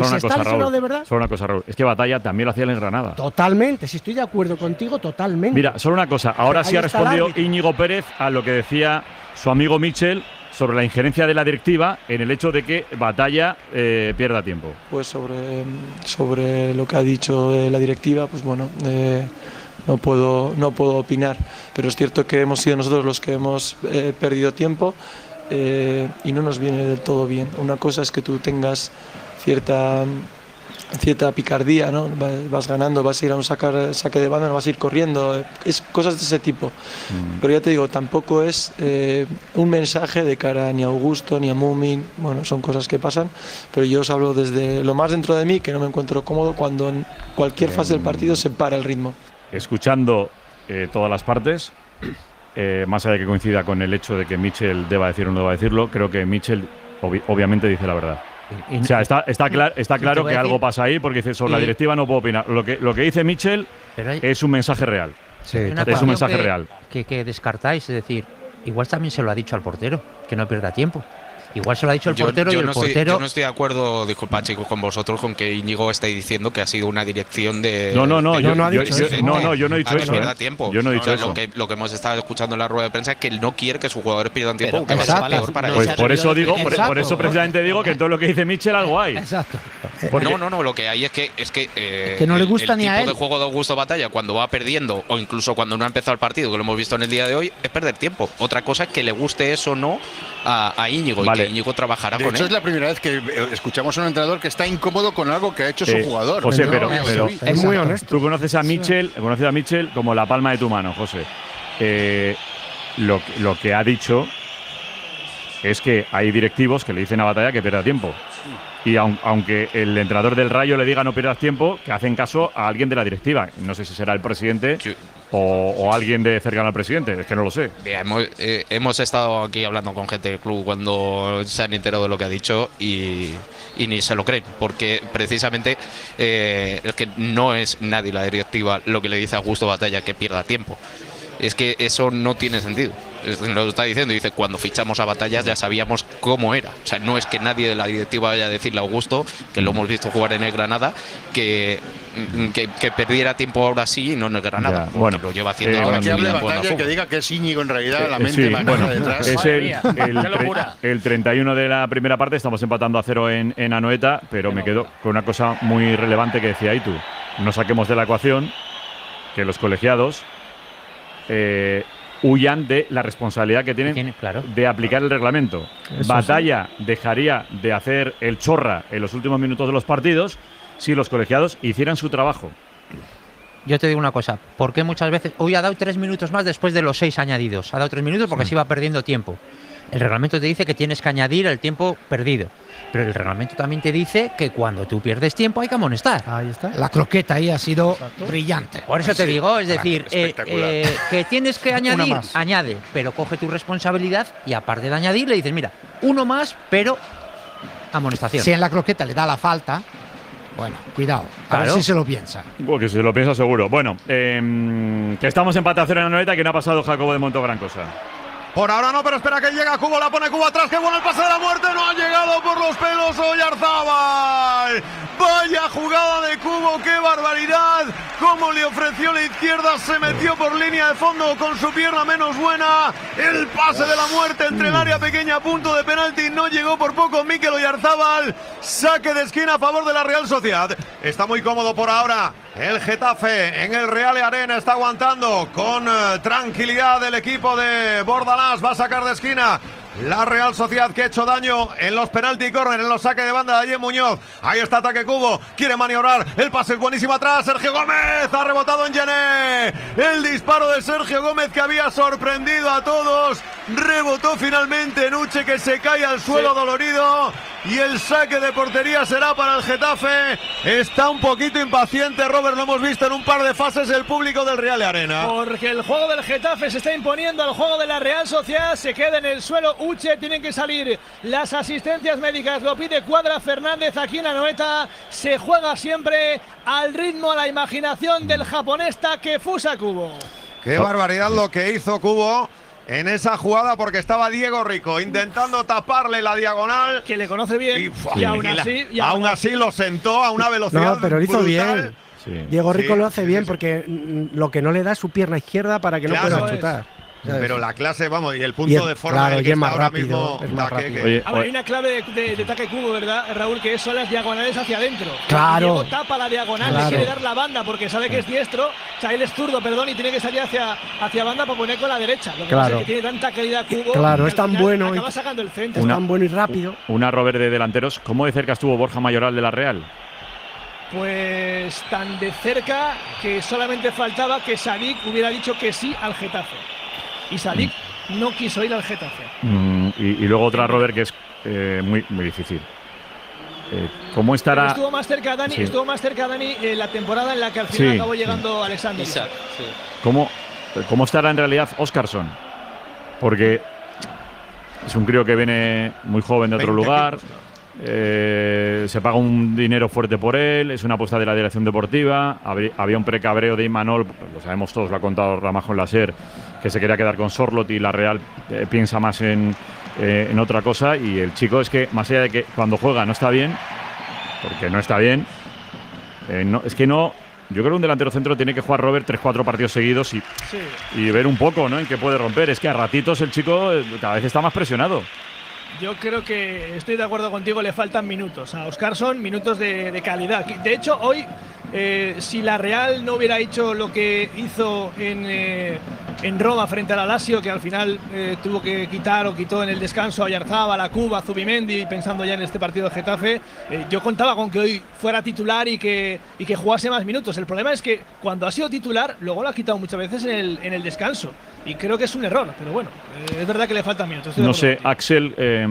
cosa, Raúl. Es que Batalla también lo hacía en Granada. Totalmente, si estoy de acuerdo contigo, totalmente. Mira, solo una cosa. Ahora sí ha respondido Íñigo Pérez a lo que decía su amigo Michel sobre la injerencia de la directiva en el hecho de que Batalla pierda tiempo. Pues sobre lo que ha dicho la directiva, pues bueno, no puedo opinar, pero es cierto que hemos sido nosotros los que hemos perdido tiempo y no nos viene del todo bien. Una cosa es que tú tengas cierta picardía, ¿no? Vas ganando, vas a ir a un saque de banda, no vas a ir corriendo, es cosas de ese tipo. Pero ya te digo, tampoco es un mensaje de cara ni a Augusto ni a Mumin, bueno, son cosas que pasan, pero yo os hablo desde lo más dentro de mí, que no me encuentro cómodo cuando en cualquier fase del partido se para el ritmo. Escuchando todas las partes. Más allá de que coincida con el hecho de que Mitchell deba decir o no deba decirlo, creo que Mitchell obviamente dice la verdad. O sea, está claro que algo pasa ahí, porque dice, sobre la directiva no puedo opinar. Lo que dice Mitchell es un mensaje real. Sí, es un mensaje real. Que descartáis, es decir, igual también se lo ha dicho al portero, que no pierda tiempo. Igual se lo ha dicho el portero y el portero… Yo no estoy de acuerdo, disculpad chicos, con vosotros, con que Íñigo esté diciendo que ha sido una dirección de… No, yo no he dicho eso. Pierda tiempo. Yo no he dicho eso. Lo que hemos estado escuchando en la rueda de prensa es que él no quiere que sus jugadores pierdan tiempo. Pues por eso precisamente digo que en todo lo que dice Mitchell algo hay. Exacto. No, lo que hay es que no le gusta ni a él. El tipo de juego de Augusto Batalla, cuando va perdiendo o incluso cuando no ha empezado el partido, que lo hemos visto en el día de hoy, es perder tiempo. Otra cosa es que le guste eso o no a Íñigo, y que Íñigo trabajará con él. Es la primera vez que escuchamos a un entrenador que está incómodo con algo que ha hecho su jugador. José, pero es muy honesto. Tú conoces a Mitchell como la palma de tu mano, José. Lo que ha dicho es que hay directivos que le dicen a Batalla que pierda tiempo. Y aunque el entrenador del Rayo le diga no pierdas tiempo, que hacen caso a alguien de la directiva. No sé si será el presidente o alguien de cercano al presidente, es que no lo sé. Bien, hemos estado aquí hablando con gente del club cuando se han enterado de lo que ha dicho y ni se lo creen, porque precisamente es que no es nadie la directiva lo que le dice a Augusto Batalla que pierda tiempo. Es que eso no tiene sentido. Lo está diciendo, dice, cuando fichamos a Batallas ya sabíamos cómo era. O sea, no es que nadie de la directiva vaya a decirle a Augusto, que lo hemos visto jugar en el Granada, que perdiera tiempo ahora sí y no en el Granada. Bueno, lo lleva haciendo ahora que hable Batalla, que diga que es Íñigo en realidad la mente más detrás. Es el 31 de la primera parte, estamos empatando a 0 en Anoeta, pero me quedo con una cosa muy relevante que decía Itu. No saquemos de la ecuación que los colegiados huyan de la responsabilidad que tienen de aplicar el reglamento. Batalla dejaría de hacer el chorra en los últimos minutos de los partidos si los colegiados hicieran su trabajo. Yo te digo una cosa, ¿por qué muchas veces hoy ha dado 3 minutos más después de los 6 añadidos? Ha dado 3 minutos porque se iba perdiendo tiempo. El reglamento te dice que tienes que añadir el tiempo perdido. Pero el reglamento también te dice que cuando tú pierdes tiempo hay que amonestar. Ahí está. La croqueta ahí ha sido brillante. Por eso te digo, es decir, que tienes que añadir, añade, pero coge tu responsabilidad y aparte de añadir le dices, mira, uno más, pero amonestación. Si en la croqueta le da la falta, bueno, cuidado, a ver si se lo piensa. Porque si se lo piensa seguro. Bueno, que estamos empate a 0 en la Anoeta, que no ha pasado Jacobo de Monto gran cosa. Por ahora no, pero espera que llega Cubo, la pone Cubo atrás, que bueno el pase de la muerte, no ha llegado por los pelos Oyarzábal. Vaya jugada de Cubo, qué barbaridad, cómo le ofreció la izquierda, se metió por línea de fondo con su pierna menos buena, el pase de la muerte entre el área pequeña, punto de penalti, no llegó por poco Mikel Oyarzábal, saque de esquina a favor de la Real Sociedad. Está muy cómodo por ahora el Getafe en el Real Arena, está aguantando con tranquilidad el equipo de Bordalás, va a sacar de esquina la Real Sociedad, que ha hecho daño en los penalti corner, en los saques de banda de Ayer Muñoz. Ahí está ataque Cubo, quiere maniobrar, el pase es buenísimo atrás, Sergio Gómez ha rebotado en Gené, el disparo de Sergio Gómez que había sorprendido a todos, rebotó finalmente en Uche, que se cae al suelo dolorido, y el saque de portería será para el Getafe. Está un poquito impaciente Robert, lo hemos visto en un par de fases el público del Real Arena. Porque el juego del Getafe se está imponiendo al juego de la Real Sociedad, se queda en el suelo Uche, tienen que salir las asistencias médicas, lo pide Cuadra Fernández aquí en Anoeta, se juega siempre al ritmo, a la imaginación del japonés Takefusa Kubo. Qué barbaridad lo que hizo Kubo en esa jugada, porque estaba Diego Rico intentando taparle la diagonal, que le conoce bien, y aún así lo sentó a una velocidad. No, pero lo hizo bien. Sí. Diego Rico lo hace bien porque lo que no le da es su pierna izquierda para que no pueda chutar. Pero la clase, vamos, y el punto de forma claro, que está ahora rápido, mismo. Hay una clave de Take Kubo, ¿verdad, Raúl? Que son las diagonales hacia adentro. Claro. Diego tapa la diagonal, le quiere dar la banda porque sabe que es diestro, o sea, él es zurdo, perdón, y tiene que salir hacia banda para poner con la derecha. Lo que pasa es que tiene tanta calidad Kubo. Claro, es tan bueno. Acaba sacando el centro. Es tan bueno y rápido. Una Robert de delanteros. ¿Cómo de cerca estuvo Borja Mayoral de la Real? Pues tan de cerca que solamente faltaba que Sadik hubiera dicho que sí al Getafe. Y Sadik no quiso ir al Getafe. Y luego otra, Robert, que es muy difícil. ¿Cómo estará? Pero estuvo más cerca Dani, la temporada en la que al final acabó llegando Alexander. ¿Cómo cómo estará en realidad Óscarsson. Porque es un crío que viene muy joven de otro lugar. Se paga un dinero fuerte por él, es una apuesta de la dirección deportiva. Había un precabreo de Imanol, lo sabemos todos, lo ha contado Ramajo en la SER, que se quería quedar con Sorloth y la Real piensa más en otra cosa. Y el chico es que, más allá de que cuando juega no está bien, porque no está bien, yo creo que un delantero centro tiene que jugar, Robert, 3-4 partidos seguidos y ver un poco, ¿no?, en qué puede romper. Es que a ratitos el chico cada vez está más presionado. Yo creo que estoy de acuerdo contigo, le faltan minutos a Óscarsson, minutos de calidad. De hecho, hoy, si la Real no hubiera hecho lo que hizo en Roma frente al Lazio, que al final tuvo que quitó en el descanso a Oyarzábal, a Cuba, a Zubimendi, pensando ya en este partido de Getafe, yo contaba con que hoy fuera titular y que jugase más minutos. El problema es que cuando ha sido titular, luego lo ha quitado muchas veces en el descanso. Y creo que es un error, pero bueno, es verdad que le faltan minutos. No sé, Axel,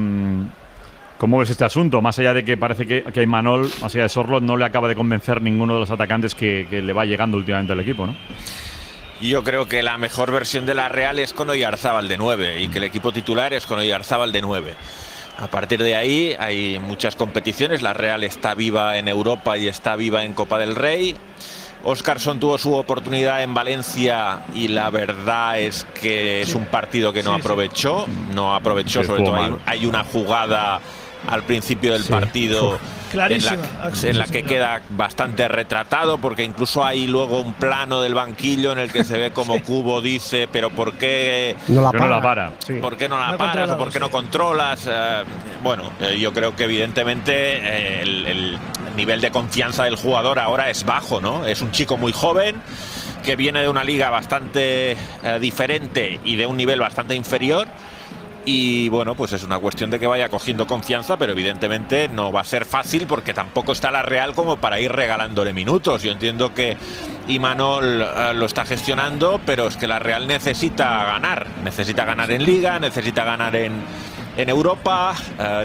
¿cómo ves este asunto? Más allá de que parece que a Imanol, más allá de Sorloth, no le acaba de convencer ninguno de los atacantes que le va llegando últimamente al equipo, ¿no? Yo creo que la mejor versión de la Real es con Oyarzábal de 9 y que el equipo titular es con Oyarzábal de 9. A partir de ahí hay muchas competiciones, la Real está viva en Europa y está viva en Copa del Rey. Óscarsson tuvo su oportunidad en Valencia y la verdad es que es un partido que no aprovechó. No aprovechó, sobre todo hay una jugada al principio del partido en la que queda bastante retratado, porque incluso hay luego un plano del banquillo en el que se ve como Cubo dice, pero ¿por qué no la para? ¿Por qué no la paras o por qué no controlas? Yo creo que evidentemente el nivel de confianza del jugador ahora es bajo, ¿no? Es un chico muy joven que viene de una liga bastante diferente y de un nivel bastante inferior. Y bueno, pues es una cuestión de que vaya cogiendo confianza, pero evidentemente no va a ser fácil porque tampoco está la Real como para ir regalándole minutos. Yo entiendo que Imanol lo está gestionando, pero es que la Real necesita ganar en Liga, necesita ganar en Europa,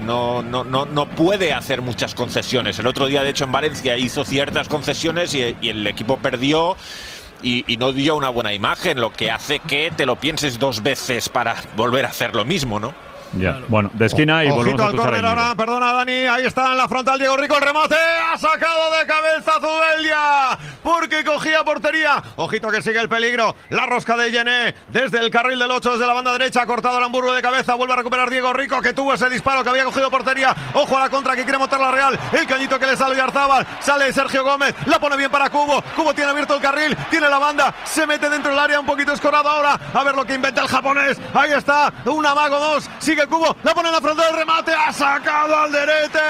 no puede hacer muchas concesiones. El otro día, de hecho, en Valencia hizo ciertas concesiones y el equipo perdió. Y no dio una buena imagen, lo que hace que te lo pienses dos veces para volver a hacer lo mismo, ¿no? Ya, claro. Bueno, de esquina y volvemos a córner ahora, perdona Dani, ahí está en la frontal Diego Rico, el remate, ha sacado de cabeza Zubeldia, porque cogía portería, ojito que sigue el peligro, la rosca de Yené, desde el carril del 8, desde la banda derecha, ha cortado el Hamburgo de cabeza, vuelve a recuperar Diego Rico, que tuvo ese disparo, que había cogido portería, ojo a la contra que quiere montar la Real, el cañito que le sale Oyarzábal, sale Sergio Gómez, la pone bien para Cubo tiene abierto el carril, tiene la banda, se mete dentro del área, un poquito escorado ahora, a ver lo que inventa el japonés, ahí está, un amago 2, sigue Cubo, la pone en la frontal del remate, ha sacado Alderete,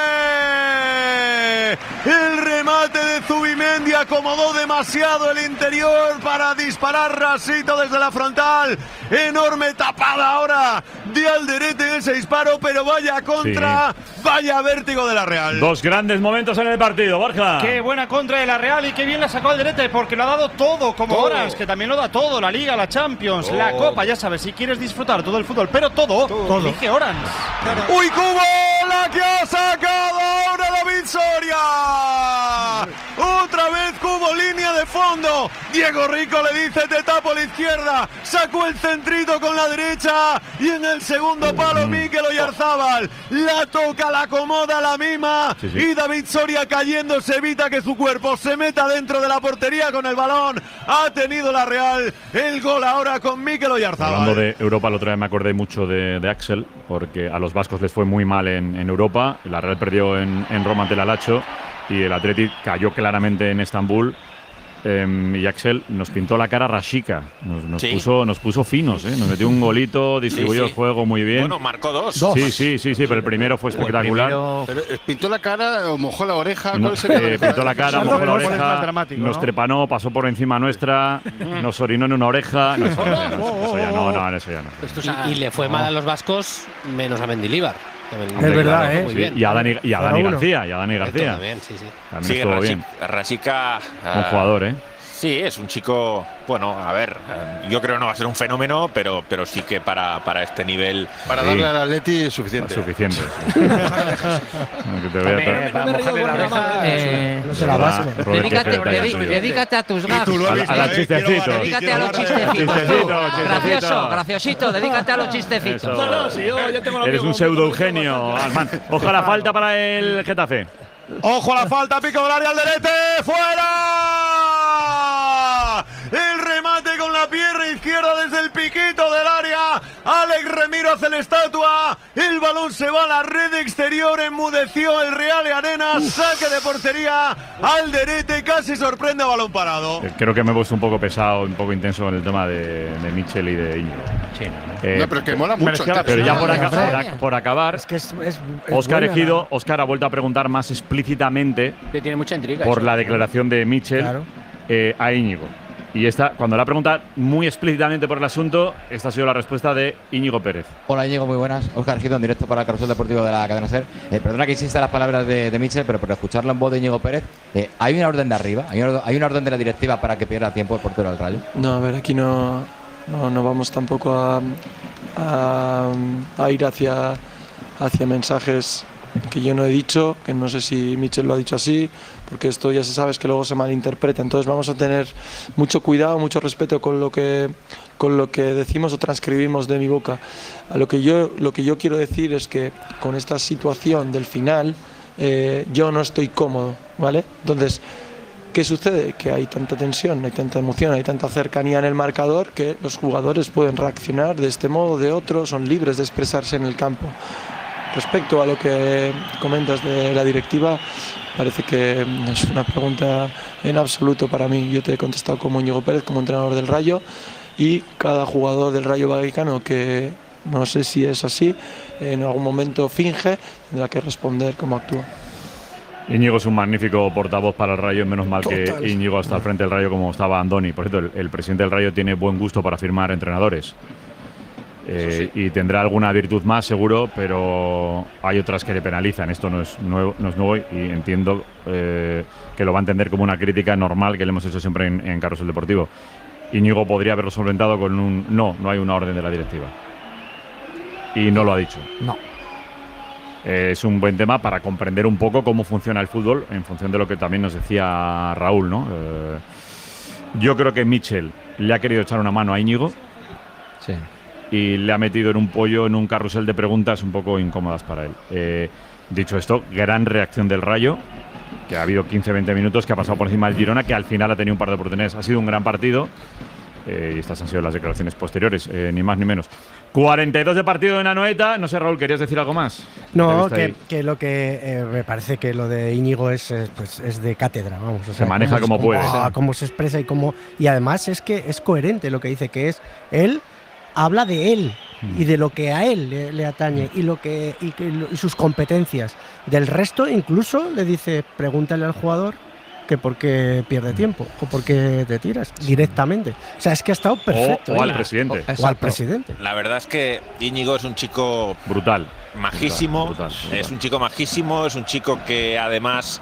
el remate de Zubimendi acomodó demasiado el interior para disparar rasito desde la frontal, enorme tapada ahora de Alderete ese disparo, pero vaya contra, vaya vértigo de la Real. Dos grandes momentos en el partido, Borja. Qué buena contra de la Real y qué bien la sacó Alderete, porque lo ha dado todo, como Orange, que también lo da todo, la Liga, la Champions, la Copa, ya sabes, si quieres disfrutar todo el fútbol, pero todo. Elige Orange. ¡Uy, Cubo! ¡La que ha sacado ahora David Soria! Otra vez Cubo, línea de fondo. Diego Rico le dice, te tapo la izquierda. Sacó el centrito con la derecha. Y en el segundo palo, Mikel Oyarzábal la toca, la acomoda, la mima. Y David Soria cayendo se evita que su cuerpo se meta dentro de la portería con el balón. Ha tenido la Real el gol ahora con Mikel Oyarzábal. Hablando de Europa, el otro día me acordé mucho de Axel, porque a los vascos les fue muy mal en Europa. La Real perdió en Roma ante el Alacho y el Athletic cayó claramente en Estambul. Y Axel nos pintó la cara Rashica, nos puso finos, nos metió un golito, distribuyó el juego muy bien. Bueno, marcó dos. Sí, pero el primero fue espectacular. Pero, ¿pintó la cara o mojó la oreja? ¿Cuál sería? Pintó la cara, mojó la oreja, nos trepanó, pasó por encima nuestra, nos orinó en una oreja. Eso ya no. Y le fue mal a los vascos, menos a Mendilibar. Es verdad, muy bien. Y a Dani García. También, También estuvo bien. Rashica, Buen jugador, Sí, es un chico, bueno, a ver, yo creo que no va a ser un fenómeno, pero sí que para este nivel. Para darle al Atleti es suficiente. Suficiente. Dedícate a tus gags. A los chistecitos. Dedícate a los chistecitos. Gracioso, graciosito, dedícate a los chistecitos. Eres un pseudo Eugenio, Armand. Ojalá falta para el Getafe. Ojo a la falta, pico del área, Alderete, fuera. El remate con la pierna izquierda desde el piquito del área. Alex Remiro hace la estatua. El balón se va a la red exterior. Enmudeció el Real Arenas. Saque de portería. Alderete casi sorprende a balón parado. Creo que me he puesto un poco pesado, un poco intenso en el tema de Michel y de Íñigo. Sí, no, pero es que mola mucho. Pero ya por acabar, es que es Óscar Ejido, Óscar ha vuelto a preguntar más explícitamente tiene mucha intriga por eso, la declaración de Michel a Íñigo. Y cuando la pregunta muy explícitamente por el asunto, esta ha sido la respuesta de Íñigo Pérez. Hola Íñigo, muy buenas. Óscar Ejido en directo para el Carrusel Deportivo de la cadena SER. Perdona que insista las palabras de Michel, pero por escucharlo en voz de Íñigo Pérez, ¿hay una orden de arriba? ¿Hay una orden de la directiva para que pierda tiempo el portero del Rayo? No, a ver, aquí no vamos tampoco a ir hacia mensajes que yo no he dicho, que no sé si Michel lo ha dicho así, porque esto ya se sabe que luego se malinterpreta. Entonces vamos a tener mucho cuidado, mucho respeto con lo que decimos o transcribimos de mi boca. Lo que yo quiero decir es que con esta situación del final yo no estoy cómodo, ¿vale? Entonces, ¿qué sucede? Que hay tanta tensión, hay tanta emoción, hay tanta cercanía en el marcador que los jugadores pueden reaccionar de este modo, de otro, son libres de expresarse en el campo. Respecto a lo que comentas de la directiva, parece que es una pregunta en absoluto para mí. Yo te he contestado como Íñigo Pérez, como entrenador del Rayo, y cada jugador del Rayo Vallecano que no sé si es así, en algún momento finge, tendrá que responder cómo actúa. Íñigo es un magnífico portavoz para el Rayo, menos mal que Íñigo está al frente del Rayo como estaba Andoni. Por cierto, el presidente del Rayo tiene buen gusto para firmar entrenadores. Y tendrá alguna virtud más, seguro, pero hay otras que le penalizan. Esto no es nuevo y entiendo que lo va a entender como una crítica normal que le hemos hecho siempre en Carrusel Deportivo. Íñigo podría haberlo solventado con un no hay una orden de la directiva. Y no lo ha dicho. No. Es un buen tema para comprender un poco cómo funciona el fútbol en función de lo que también nos decía Raúl, ¿no? Yo creo que Michel le ha querido echar una mano a Íñigo. Sí. Y le ha metido en un pollo, en un carrusel de preguntas un poco incómodas para él. Dicho esto, gran reacción del Rayo, que ha habido 15-20 minutos, que ha pasado por encima del Girona, que al final ha tenido un par de oportunidades. Ha sido un gran partido y estas han sido las declaraciones posteriores, ni más ni menos. 42 de partido en Anoeta. No sé, Raúl, ¿querías decir algo más? No, que lo que me parece que lo de Íñigo es de cátedra, vamos. O sea, se maneja como puede. Cómo se expresa y además es que es coherente lo que dice, que es él habla de él y de lo que a él le atañe y sus competencias. Del resto, incluso le dice, pregúntale al jugador que por qué pierde tiempo o por qué te tiras directamente. O sea, es que ha estado perfecto. O al presidente. O al presidente. La verdad es que Íñigo es un chico brutal, majísimo. Brutal. Es un chico majísimo, es un chico que además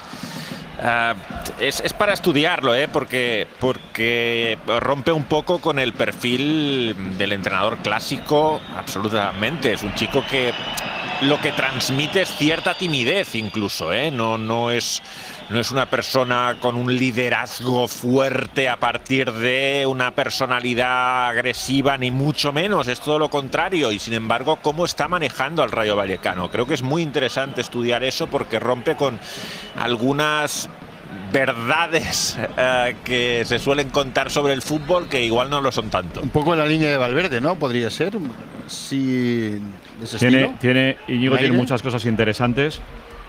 es para estudiarlo, porque rompe un poco con el perfil del entrenador clásico, absolutamente. Es un chico que lo que transmite es cierta timidez incluso, no es una persona con un liderazgo fuerte a partir de una personalidad agresiva, ni mucho menos, es todo lo contrario. Y sin embargo, cómo está manejando al Rayo Vallecano. Creo que es muy interesante estudiar eso porque rompe con algunas verdades que se suelen contar sobre el fútbol que igual no lo son tanto. Un poco en la línea de Valverde, ¿no? Podría ser. Sí, de ese Íñigo tiene muchas cosas interesantes.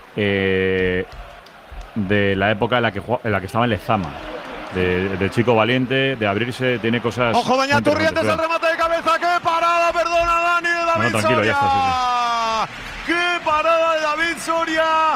De la época en la que estaba en Lezama, de chico valiente, de abrirse, tiene cosas. ¡Ojo, Doña Turrientes, el remate de cabeza! ¡Qué parada! Perdona, Dani, de David tranquilo, Soria. Ya está, sí. ¡Qué parada de David Soria!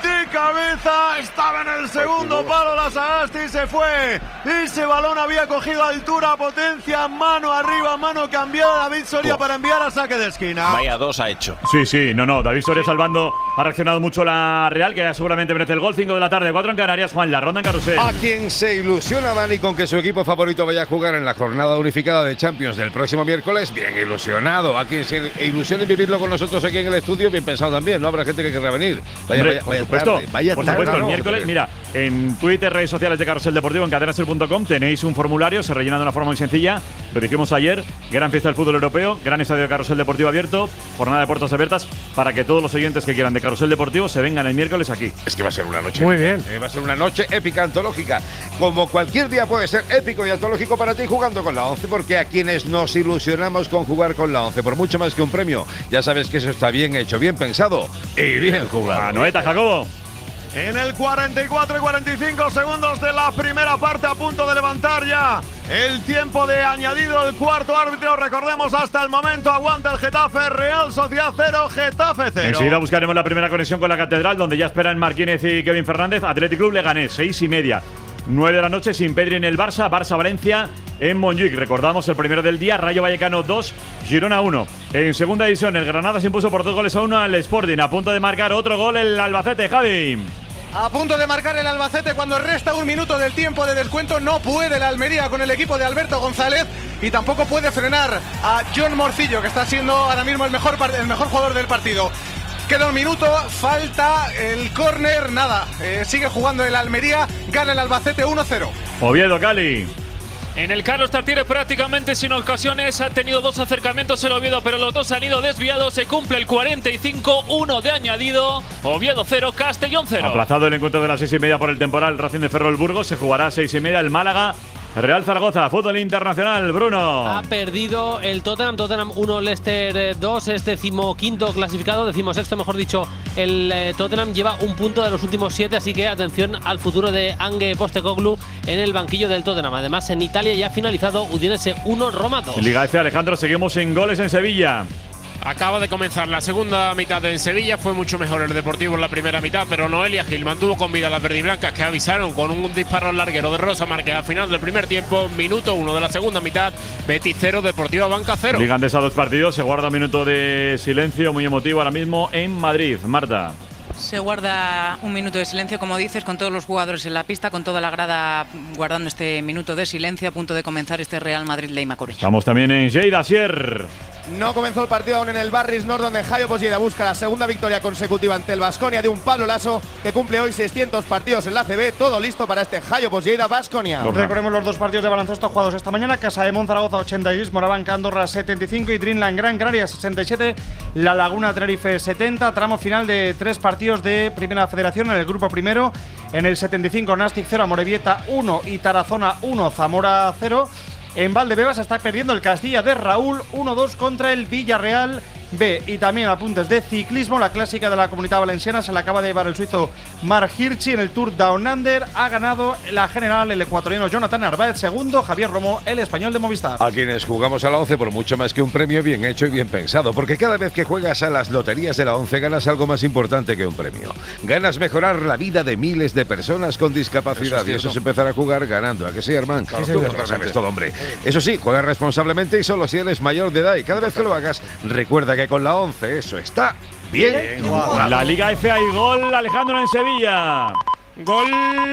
de cabeza, estaba en el segundo palo la Sagasti y se fue. Ese balón había cogido altura, potencia, mano arriba, mano cambiada. David Soria para enviar a saque de esquina. Vaya dos ha hecho. Sí, no. David Soria salvando. Ha reaccionado mucho la Real, que seguramente merece el gol. 5 de la tarde, 4 en Canarias. Juan, la ronda en carrusel. A quien se ilusiona, Dani, con que su equipo favorito vaya a jugar en la jornada unificada de Champions del próximo miércoles, bien ilusionado. A quien se ilusione vivirlo con nosotros aquí en el estudio, bien pensado también. No habrá gente que querrá venir. Por supuesto, el miércoles, mira, en Twitter, redes sociales de Carrusel Deportivo, en cadenaser.com, tenéis un formulario, se rellena de una forma muy sencilla. Lo dijimos ayer, gran fiesta del fútbol europeo, gran estadio de Carrusel Deportivo abierto, jornada de puertas abiertas, para que todos los oyentes que quieran de Carrusel Deportivo se vengan el miércoles aquí. Es que va a ser una noche. Muy bien. Va a ser una noche épica, antológica. Como cualquier día puede ser épico y antológico para ti jugando con la 11, porque a quienes nos ilusionamos con jugar con la 11, por mucho más que un premio, ya sabes que eso está bien hecho, bien pensado y bien jugado. Noeta, Jacobo. En el 44 y 45 segundos de la primera parte, a punto de levantar ya el tiempo de añadido el cuarto árbitro. Recordemos, hasta el momento aguanta el Getafe, Real Sociedad 0, Getafe 0. Enseguida buscaremos la primera conexión con la Catedral, donde ya esperan Marquínez y Kevin Fernández. Athletic Club Leganés, 6:30. 9 de la noche sin Pedri en el Barça, Barça-Valencia en Montjuic. Recordamos el primero del día, Rayo Vallecano 2, Girona 1. En segunda división, el Granada se impuso por 2-1 al Sporting. A punto de marcar otro gol el Albacete, Javi. A punto de marcar el Albacete cuando resta un minuto del tiempo de descuento. No puede la Almería con el equipo de Alberto González y tampoco puede frenar a John Morcillo, que está siendo ahora mismo el mejor jugador del partido. Queda un minuto, falta el córner, nada. Sigue jugando el Almería, gana el Albacete 1-0. Oviedo, Cali. En el Carlos Tartiere prácticamente sin ocasiones, ha tenido 2 acercamientos el Oviedo, pero los 2 han ido desviados. Se cumple el 45, 1 de añadido. Oviedo 0, Castellón 0. Aplazado el encuentro de las 6:30 por el temporal. Racing de Ferrol Burgos se jugará a 6:30 el Málaga. Real Zaragoza, fútbol internacional, Bruno. Ha perdido el Tottenham 1, Leicester 2, es 15º clasificado, 16º mejor dicho. El Tottenham lleva un punto de los últimos 7, así que atención al futuro de Ange Postecoglou en el banquillo del Tottenham. Además, en Italia ya ha finalizado Udinese 1, Roma 2. Liga F, Alejandro, seguimos en goles en Sevilla. Acaba de comenzar la segunda mitad en Sevilla. Fue mucho mejor el Deportivo en la primera mitad, pero Noelia Gil mantuvo con vida a las verdiblancas, que avisaron con un disparo al larguero de Rosa Márquez al final del primer tiempo. Minuto 1 de la segunda mitad. Betis 0, Deportiva Banca 0. Liga Andesa 2 partidos. Se guarda un minuto de silencio muy emotivo ahora mismo en Madrid. Marta. Se guarda un minuto de silencio, como dices, con todos los jugadores en la pista, con toda la grada guardando este minuto de silencio, a punto de comenzar este Real Madrid-Leima Coruña. Estamos también en Lleida, Asier. No comenzó el partido aún en el Barris Nord, donde Jaio Polleda busca la segunda victoria consecutiva ante el Baskonia de un Pablo Laso, que cumple hoy 600 partidos en la ACB. Todo listo para este Jaio Polleda Baskonia. Recordemos los 2 partidos de baloncesto jugados esta mañana. Casademont Zaragoza 86, Morabanca Andorra 75 y Dreamland Gran Canaria 67. La Laguna Tenerife 70. Tramo final de 3 partidos de Primera Federación en el grupo primero. En el 75, Nastic 0, Amorebieta 1 y Tarazona 1, Zamora 0. En Valdebebas está perdiendo el Castilla de Raúl 1-2 contra el Villarreal B. Y también apuntes de ciclismo, la clásica de la Comunidad Valenciana se la acaba de llevar el suizo Marc Hirschi en el Tour Down Under. Ha ganado la general el ecuatoriano Jonathan Narváez, segundo Javier Romo, el español de Movistar. A quienes jugamos a la 11 por mucho más que un premio bien hecho y bien pensado, porque cada vez que juegas a las loterías de la 11 ganas algo más importante que un premio. Ganas mejorar la vida de miles de personas con discapacidad, y eso es empezar a jugar ganando. ¿A que sí, Herman? Claro, tú lo sabes todo, hombre. Eso sí, juega responsablemente y solo si eres mayor de edad, y cada vez que lo hagas, recuerda que con la 11 eso está bien. La Liga F hay gol, Alejandro, en Sevilla. Gol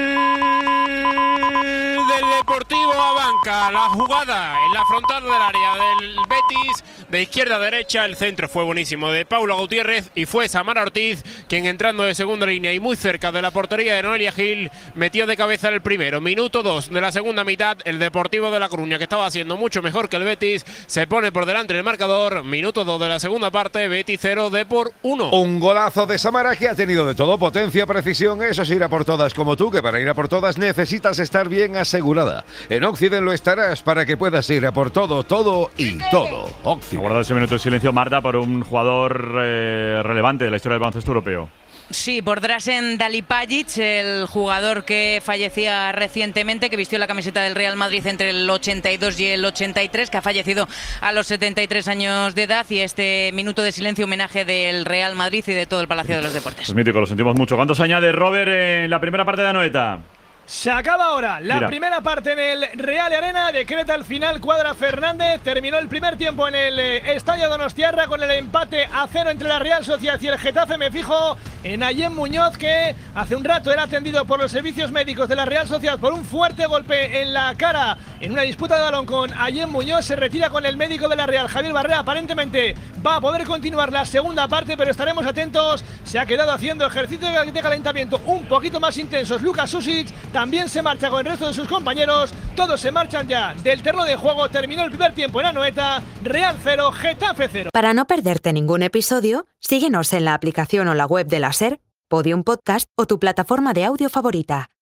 del Deportivo Abanca. La jugada en la frontal del área del Betis, de izquierda a derecha. El centro fue buenísimo de Paulo Gutiérrez y fue Samara Ortiz quien, entrando de segunda línea y muy cerca de la portería de Noelia Gil, metió de cabeza el primero. Minuto 2 de la segunda mitad. El Deportivo de La Coruña, que estaba haciendo mucho mejor que el Betis, se pone por delante en el marcador. Minuto 2 de la segunda parte. Betis 0, Depor 1. Un golazo de Samara, que ha tenido de todo: potencia, precisión. Eso es ir a por todas como tú, que para ir a por todas necesitas estar bien asegurada. En Occident lo estarás para que puedas ir a por todo, todo y todo. Occident. guardado ese minuto de silencio, Marta, por un jugador relevante de la historia del baloncesto europeo. Sí, por Dražen Dalipagic, el jugador que fallecía recientemente, que vistió la camiseta del Real Madrid entre el 82 y el 83, que ha fallecido a los 73 años de edad, y este minuto de silencio homenaje del Real Madrid y de todo el Palacio de los Deportes. Es mítico, lo sentimos mucho. ¿Cuánto se añade, Robert, en la primera parte de Anoeta? Se acaba ahora la primera parte en el Real Arena, decreta el final Cuadra Fernández, terminó el primer tiempo en el Estadio Donostiarra con el empate a 0 entre la Real Sociedad y el Getafe. Me fijo en Ayem Muñoz, que hace un rato era atendido por los servicios médicos de la Real Sociedad por un fuerte golpe en la cara en una disputa de balón con Ayem Muñoz. Se retira con el médico de la Real, Javier Barrera. Aparentemente va a poder continuar la segunda parte, pero estaremos atentos. Se ha quedado haciendo ejercicios de calentamiento un poquito más intensos Luka Susic. También se marcha con el resto de sus compañeros. Todos se marchan ya del terreno de juego. Terminó el primer tiempo en Anoeta. Real 0, Getafe 0. Para no perderte ningún episodio, síguenos en la aplicación o la web de la SER, Podium Podcast o tu plataforma de audio favorita.